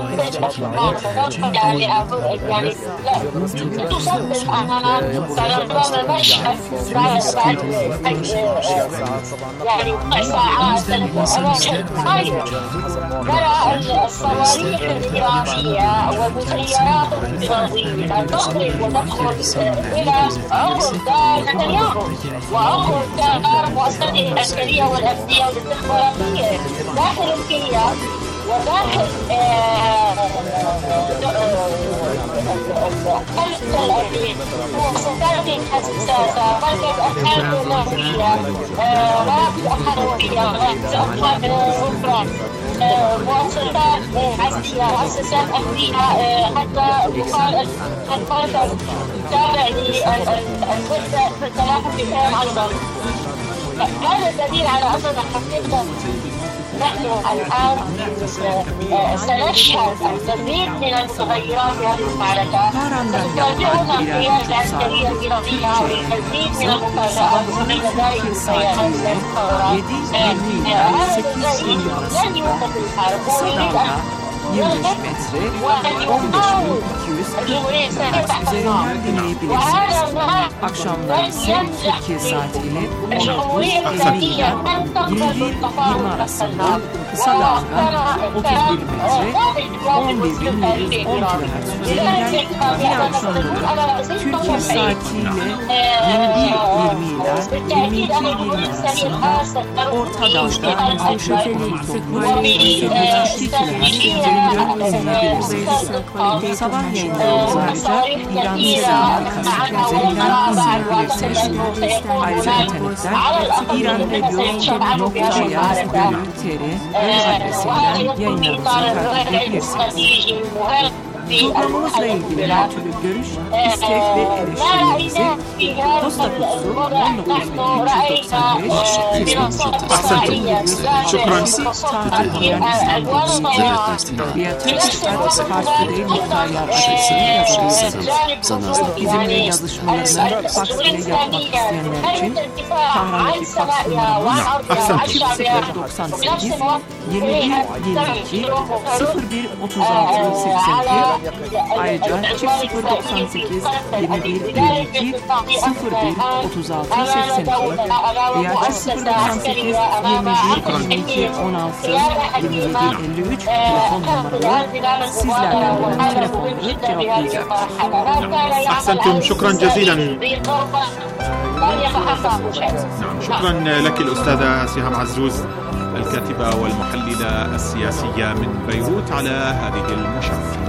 يعني يعني تصدق أننا سنرى المشهد بعد يعني ساعات نرى الصواريخ الإيرانية والمسيرات الإيرانية تخرج وتدخل إلى عمق دار نتنياهو وعمق دار مؤسساته العسكرية والأمنية والاستخباراتية داخل الكيان وداخل خلف الأرضين مؤسسات حساسة مركز أبحاث نووية رابط حرورية رابط أبحاث أخرى مؤسسات عسكرية مؤسسات أمنية حتى يقال المركز التابع للوحدة في التلاحق في كيان أيضا. هذا دليل على أننا حقيقة نحن الآن سنشهد المزيد من المتغيرات في هذه المعركة. سترجعنا القيادة العسكرية الإيرانية والمزيد من المفاجآت بين ذلك البيانات والثورات. هذا التغيير لن يوقف الحرب ويريد أن yirmi beş metre, on beş bin iki yüz kırk üzerinden dinleyebilirsiniz. Akşamları ise Türkiye saatiyle on dokuz yirmi ile yirmi bir yirmi arasında kısa dalga otuz bir metre, on bir bin yedi yüz on kilometre üzerinden yine akşamları Türkiye saatiyle yirmi bir yirmi ile yirmi iki yirmi arasında orta dalga Ayşefeli toplu yetmiş kilometre sabah yayınlarımız ayrıca İran Selam üzerinden izleyebilirsiniz. Ayrıca internetten İran Radio nokta yaz bölü tr adresinden yayınlarımızı takip edebilirsiniz. Programımızla ilgili her türlü görüş, istek ve eleştirilerinizi posta kutusu on dokuz bin üç yüz doksan beş شكرا via Turkish at partide nokta adresine yazabilirsiniz. Bizimle yazışmalarını fax ile yapmak isteyenler için Tahran'daki fax numaramız sıfır doksan sekiz yirmi bir yirmi iki sıfır bir otuz altı seksen iki. Ayrıca çift sıfır doksan sekiz yirmi bir yirmi iki sıfır bir otuz altı seksen iki veya çift sıfır doksan sekiz yirmi bir yirmi iki on altı yirmi yedi elli üç telefon numaraları sizlerden gelen telefonları cevaplayacak. أحسنتم شكرا جزيلا. شكرا لك الأستاذة سهام عزوز الكاتبة والمحللة السياسية من بيروت على هذه المشاركة.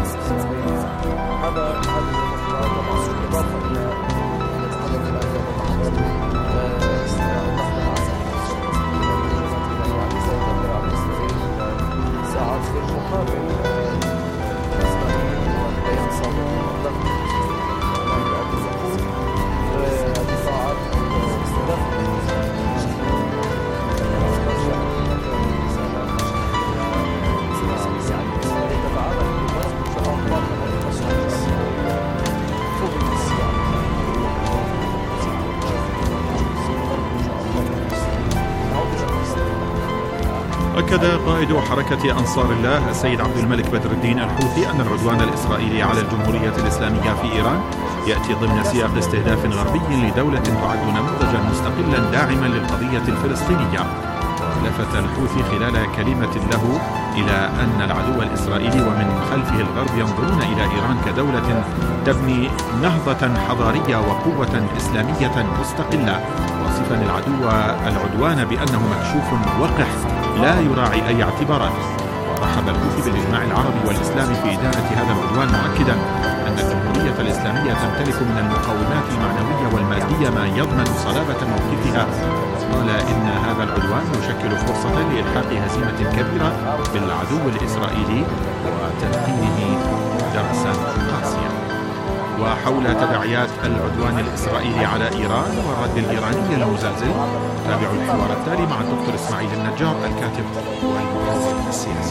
أكد قائد حركة أنصار الله السيد عبد الملك بدر الدين الحوثي أن العدوان الإسرائيلي على الجمهورية الإسلامية في إيران يأتي ضمن سياق استهداف غربي لدولة تعد نموذجا مستقلا داعما للقضية الفلسطينية. لفت الحوثي خلال كلمة له إلى أن العدو الإسرائيلي ومن خلفه الغرب ينظرون إلى إيران كدولة تبني نهضة حضارية وقوة إسلامية مستقلة، واصفا العدو العدوان بأنه مكشوف وقح لا يراعي أي اعتبارات. ورحب الحوثي بالإجماع العربي والإسلامي في إدانة هذا العدوان، مؤكدا أن الجمهورية الإسلامية تمتلك من المقومات المعنوية والمادية ما يضمن صلابة موقفها. قال إن هذا العدوان يشكل فرصة لإلحاق هزيمة كبيرة بالعدو الإسرائيلي وتنقيله درسا قاسيا. وحول تداعيات العدوان الإسرائيلي على إيران والرد الإيراني المزلزل، تابعوا الحوار التالي مع الدكتور إسماعيل النجار الكاتب والمحلل السياسي.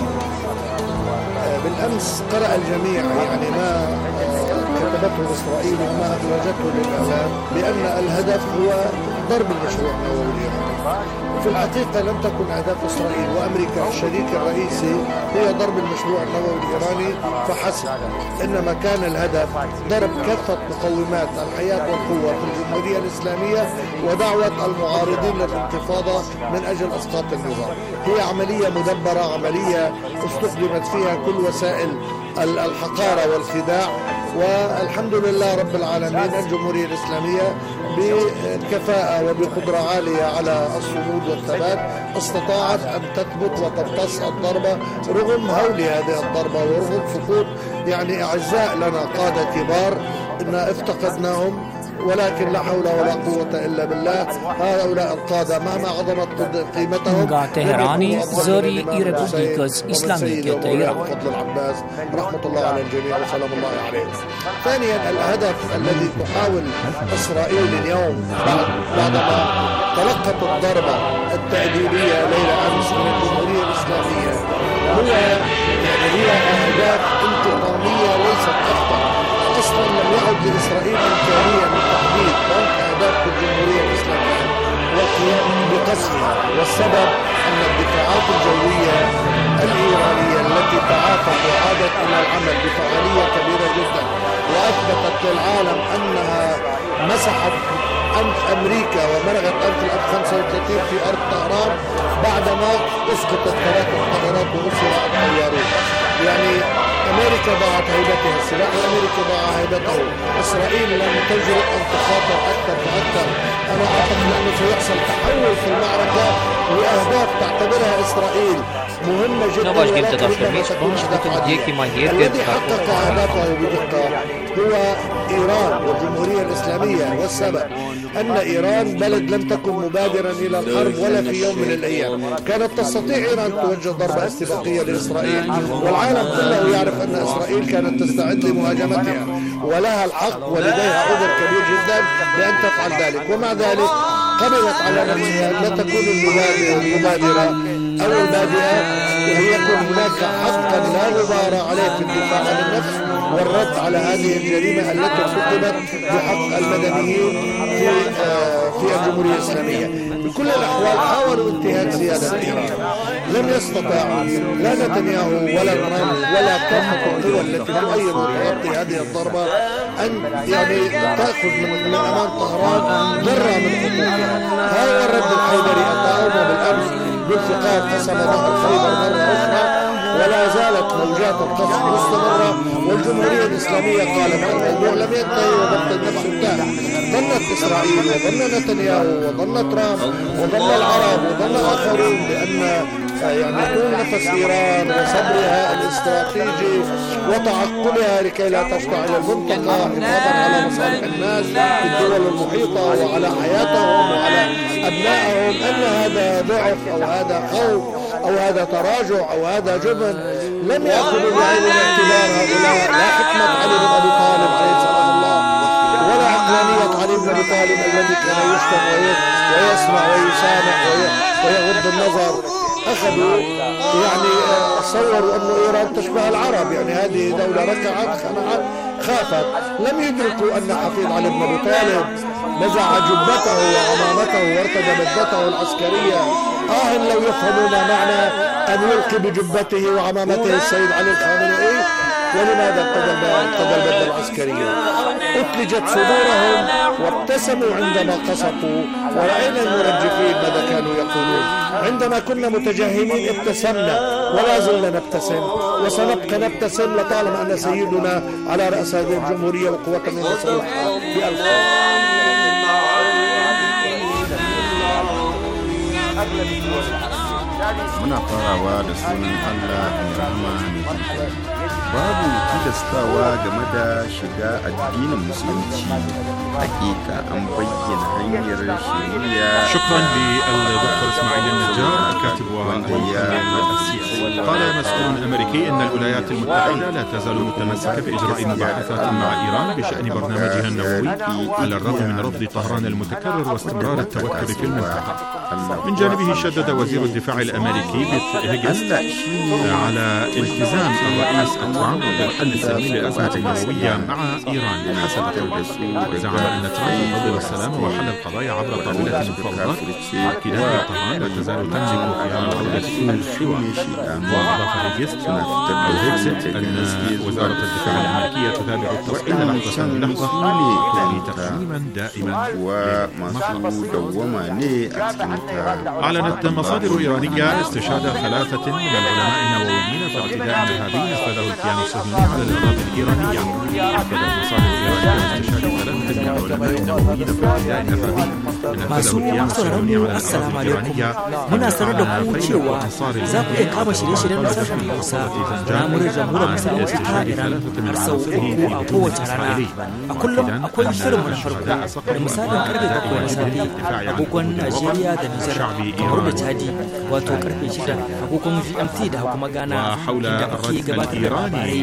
بالأمس قرأ الجميع يعني ما كتبته إسرائيل وما أخرجته للإعلام بأن الهدف هو ضرب المشروع النووي الإيراني. وفي الحقيقة لم تكن أهداف إسرائيل وأمريكا الشريك الرئيسي هي ضرب المشروع النووي الإيراني فحسب، إنما كان الهدف ضرب كافة مقومات الحياة والقوة في الجمهورية الإسلامية ودعوة المعارضين للانتفاضة من أجل إسقاط النظام. هي عملية مدبرة، عملية استخدمت فيها كل وسائل الحقارة والخداع، والحمد لله رب العالمين الجمهورية الإسلامية بكفاءة وبقدرة عالية على الصمود والثبات استطاعت أن تثبت وتمتص الضربة رغم هول هذه الضربة ورغم سقوط يعني أعزاء لنا قادة كبار إن افتقدناهم، ولكن لا حول ولا قوة إلا بالله. هؤلاء القادة مهما عظمت قيمتهم تهراني زوري ريبوبليكوس إسلامية إيران فضل العباس رحمة الله على الجميع وسلام الله عليهم. ثانيا الهدف الذي تحاول إسرائيل اليوم بعدما تلقت الضربة التأديبية ليلة أمس من الجمهورية الإسلامية هو يعني هي أهداف انتقامية ليست أخطر. أصلا لم يعد لإسرائيل إمكانية من تحديد بنك أهداف الجمهورية الإسلامية والقيام بقصفها، والسبب أن الدفاعات الجوية الإيرانية التي تعافت وعادت إلى العمل بفعالية كبيرة جدا وأثبتت للعالم أنها مسحت أنف أمريكا ومرغت أنف الأف خمسة وثلاثين في أرض طهران بعدما أسقطت ثلاث طائرات وأسر الطيارون. يعني أمريكا ضاعت هيبتها، السلاح الأمريكي ضاع هيبته، إسرائيل لم تجرؤ أن تخاطر أكثر فأكثر. أنا أعتقد أنه سيحصل تحول في المعركة لأهداف تعتبرها إسرائيل مهمة جدا، ولكن الذي حقق أهدافه بدقة هو إيران والجمهورية الإسلامية. والسبب أن إيران بلد لم تكن مبادرا إلى الحرب ولا في يوم من الأيام. كانت تستطيع إيران توجه ضربة استباقية لإسرائيل، والعالم كله يعرف أن إسرائيل كانت تستعد لمهاجمتها ولها الحق ولديها عذر كبير جدا بأن تفعل ذلك، ومع ذلك قبلت على نفسها أن لا تكون المبادرة أو البادئة، وليكن هناك حقا لا غبار عليه في الدفاع عن النفس والرد على هذه الجريمة التي ارتكبت بحق المدنيين في في الجمهورية الإسلامية. بكل الأحوال حاولوا انتهاك سيادة إيران، لم يستطع لا نتنياهو ولا ترامب ولا كافة القوى التي تؤيد وتغطي هذه الضربة أن يعني تأخذ من أمام طهران ذرة من حقوقها. هذا الرد الحيدري أتاهم بالأمس بالثقاب قسم ظهر خيبر مرة أخرى، ولا زالت موجات القصف مستمرة، والجمهورية الإسلامية قالت الموضوع لم ينتهي وضبط النفس انتهى. ظنت إسرائيل وظن نتنياهو وظن ترامب وظن العرب وظن آخرون بأن يعني طول نفس إيران وصبرها الاستراتيجي وتعقلها لكي لا تشتعل المنطقة حفاظا على مصالح الناس في الدول المحيطة وعلى حياتهم وعلى أبنائهم أن هذا ضعف أو هذا خوف أو هذا تراجع أو هذا جبن. لم يأخذوا بعين الاعتبار هؤلاء لا حكمة علي بن أبي طالب عليه سلام الله ولا عقلانية علي بن أبي طالب الذي كان يشتم ويسمع ويسامع ويغض النظر. أخذوا يعني صوروا أن إيران تشبه العرب، يعني هذه دولة ركعت خنعت خافت. لم يدركوا أن حفيظ علي بن أبي طالب نزع جبته وعمامته وارتدى بدته العسكرية. آه لو يفهمون معنى أن يلقي بجبته وعمامته السيد علي الخامنئي ولماذا ارتدى البدلة العسكرية؟ أثلجت صدورهم وابتسموا عندما قصفوا، ورأينا المرجفين ماذا كانوا يقولون. عندما كنا متجهمين ابتسمنا ولا زلنا نبتسم وسنبقى نبتسم لطالما أن سيدنا على رأس هذه الجمهورية وقوة من نصرها بألقاب. muna farawa da sunan Allah mai rahama mai jin babu tilastawa game da shiga addinin musulunci. hakika an bayyana hanyar shari'a. شكرا للدكتور إسماعيل النجار الكاتب والسياسي. قال مسؤول أمريكي أن الولايات المتحدة لا تزال متمسكة بإجراء مباحثات مع إيران بشأن برنامجها النووي على الرغم من رفض طهران المتكرر واستمرار التوتر في المنطقة. من جانبه شدد وزير الدفاع الأمريكي بيت هيجنز على التزام الرئيس ترامب بالحل السلمي للأزمة النووية مع إيران حسب قوله. وزعم أن ترامب يفضل السلام وحل القضايا عبر طاولة المفاوضات، مؤكدا أن طهران لا تزال تملك خيار العودة إلى الحوار. وأضاف هيجست أن وزارة الدفاع الأمريكية تتابع التصعيد لحظة بلحظة يعني تقييما دائما. أعلنت مصادر إيرانية استشهاد ثلاثة من العلماء النوويين في اعتداء إرهابي نفذه الكيان الصهيوني على الأراضي الإيرانية. أكدت مصادر إيرانية استشهاد ثلاثة من العلماء النوويين في اعتداء إرهابي نفذه الكيان الصهيوني على الأراضي الإيرانية. muna sanar da ku cewa za ku iya kama shirye-shiryen na sashen Hausa na muryar jamhuriyar musulunci ta Iran har sau uku a kowace rana. A kullum akwai shirin mu na farko da misalin karfe bakwai na safe agogon Najeriya da Nijar kamar da Chadi, wato karfe shida agogon G M T da kuma Ghana, inda ake gabatar da labarai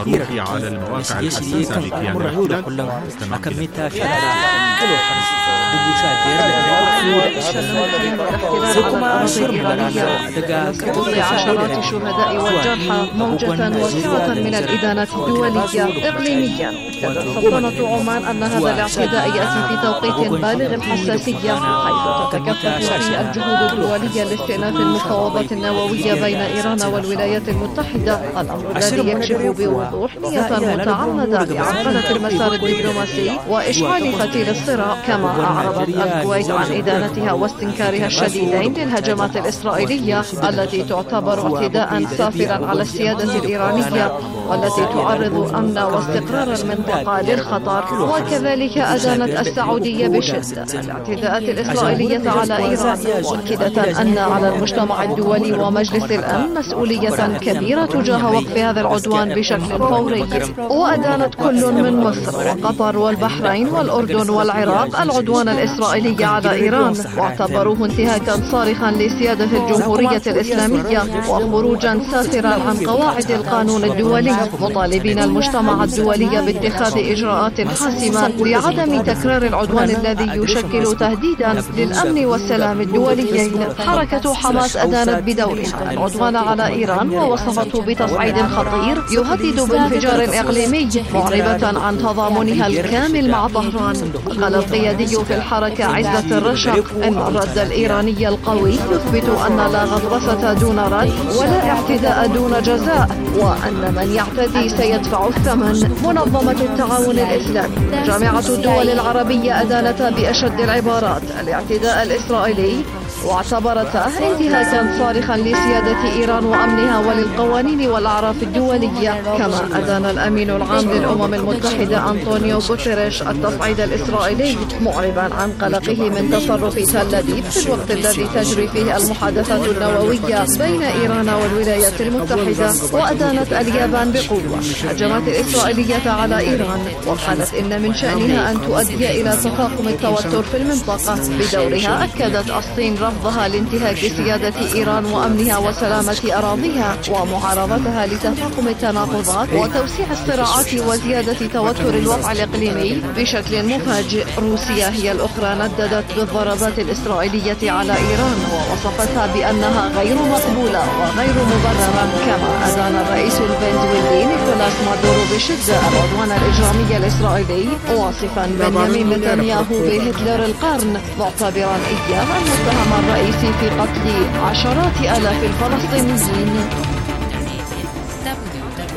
da shirye-shirye kan al'amuran yau da kullum akan mita sha ɗaya kilo dubu sha biyar da ɗari uku da ashirin. sai kuma shirin balaga daga تطلع عشرات الشهداء والجرحى موجة واسعة من الإدانات الدولية إقليميا. كانت سلطنة عمان أن هذا الاعتداء يأتي في توقيت بالغ الحساسية، حيث تتكثف فيه الجهود الدولية لاستئناف المفاوضات النووية بين إيران والولايات المتحدة، الأمر الذي يكشف بوضوح نية متعمدة لعرقلة المسار الدبلوماسي وإشعال فتيل الصراع. كما أعربت الكويت عن إدانتها واستنكارها الشديدين للهجمات الإسرائيلية التي تعتبر اعتداء سافرا على السيادة الإيرانية والتي تعرض أمن واستقرار المنطقة للخطر. وكذلك أدانت السعودية بشدة الاعتداءات الإسرائيلية على إيران، مؤكدة أن على المجتمع الدولي ومجلس الأمن مسؤولية كبيرة تجاه وقف هذا العدوان بشكل فوري. وأدانت كل من مصر وقطر والبحرين والأردن والعراق العدوان الإسرائيلي على إيران، واعتبروه انتهاكا صارخا لسيادة الجمهورية الإسلامية وخروجا سافرا عن قواعد القانون الدولي، مطالبين المجتمع الدولي باتخاذ إجراءات حاسمة لعدم تكرار العدوان الذي يشكل تهديدا للأمن والسلام الدوليين. حركة حماس أدانت بدورها العدوان على إيران ووصفته بتصعيد خطير يهدد بانفجار إقليمي، معربة عن تضامنها الكامل مع طهران. قال القيادي في الحركة عزة الرشق إن الرد الإيراني القوي يثبت أن لا غطرسة دون رد ولا اعتداء دون جزاء، وأن من يعتدي سيدفع الثمن. منظمة التعاون الإسلامي جامعة الدول العربية أدانت بأشد العبارات الاعتداء الإسرائيلي واعتبرته انتهاكا صارخا لسيادة إيران وأمنها وللقوانين والأعراف الدولية. كما أدان الأمين العام للأمم المتحدة أنطونيو غوتيريش التصعيد الإسرائيلي، معربا عن قلقه من تصرف تل أبيب في الوقت الذي تجري فيه المحادثات النووية بين إيران والولايات المتحدة. وأدانت اليابان بقوة الهجمات الإسرائيلية على إيران، وقالت إن من شأنها أن تؤدي إلى تفاقم التوتر في المنطقة. بدورها أكدت الصين رفضها لانتهاك سيادة إيران وأمنها وسلامة أراضيها ومعارضتها لتفاقم التناقضات وتوسيع الصراعات وزيادة توتر الوضع الإقليمي بشكل مفاجئ. روسيا هي الأخرى نددت بالضربات الإسرائيلية على إيران ووصفتها بأنها غير مقبولة وغير مبررة. كما أدان الرئيس الفنزويلي نيكولاس مادورو بشدة العدوان الإجرامي الإسرائيلي، واصفا بنيامين نتنياهو بهتلر القرن، معتبرا إياه المتهم الرئيسي في قتل عشرات آلاف الفلسطينيين.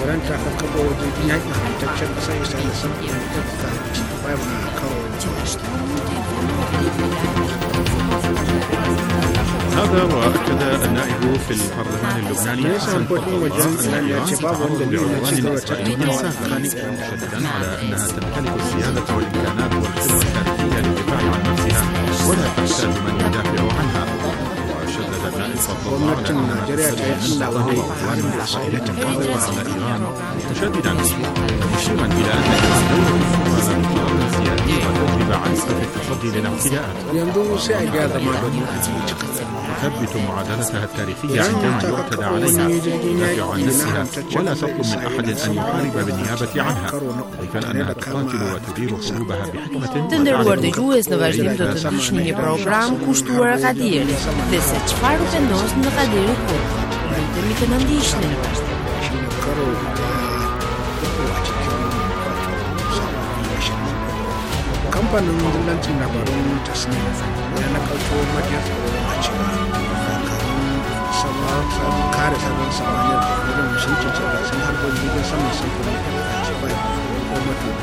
jagoranta ka kafa wajen yaƙi haramtaccen ƙasar isra'ila sun tattaka bayan na karo. هذا وأكد النائب في البرلمان اللبناني حسن فضل أن إيران تتعرض لعدوان إسرائيلي سافر مشددا على أنها تمتلك السيادة والإمكانات والقدرة التاريخية للدفاع عن نفسها ولا تحتاج من يدافع عنها. وشدد النائب فضل على أن إسرائيل عدوان إسرائيلي تنقضي على إيران مشددا مشيرا إلى أن إيران دولة على سياسية وتجرب عن سبب التصدي للاعتداءات. تثبت معادلتها التاريخية عندما يعتدى عليها تدافع عن نفسها ولا تطلب من أحد أن يحارب بالنيابة عنها ضيفا أنها تقاتل وتدير حروبها بحكمة. Të nderuar dëgjues, në vazhdim do të ndiqni një program kushtuar Kadirit dhe se çfarë vendos në Kadir Kut. Lutemi të na ndiqni në vazhdim. Kamfanin dillancin labarun Tasnim ya nakalto majiyar a cewa dakarun kare sabon samaniyar da sun cece sun harbar jirgin sama sun kuma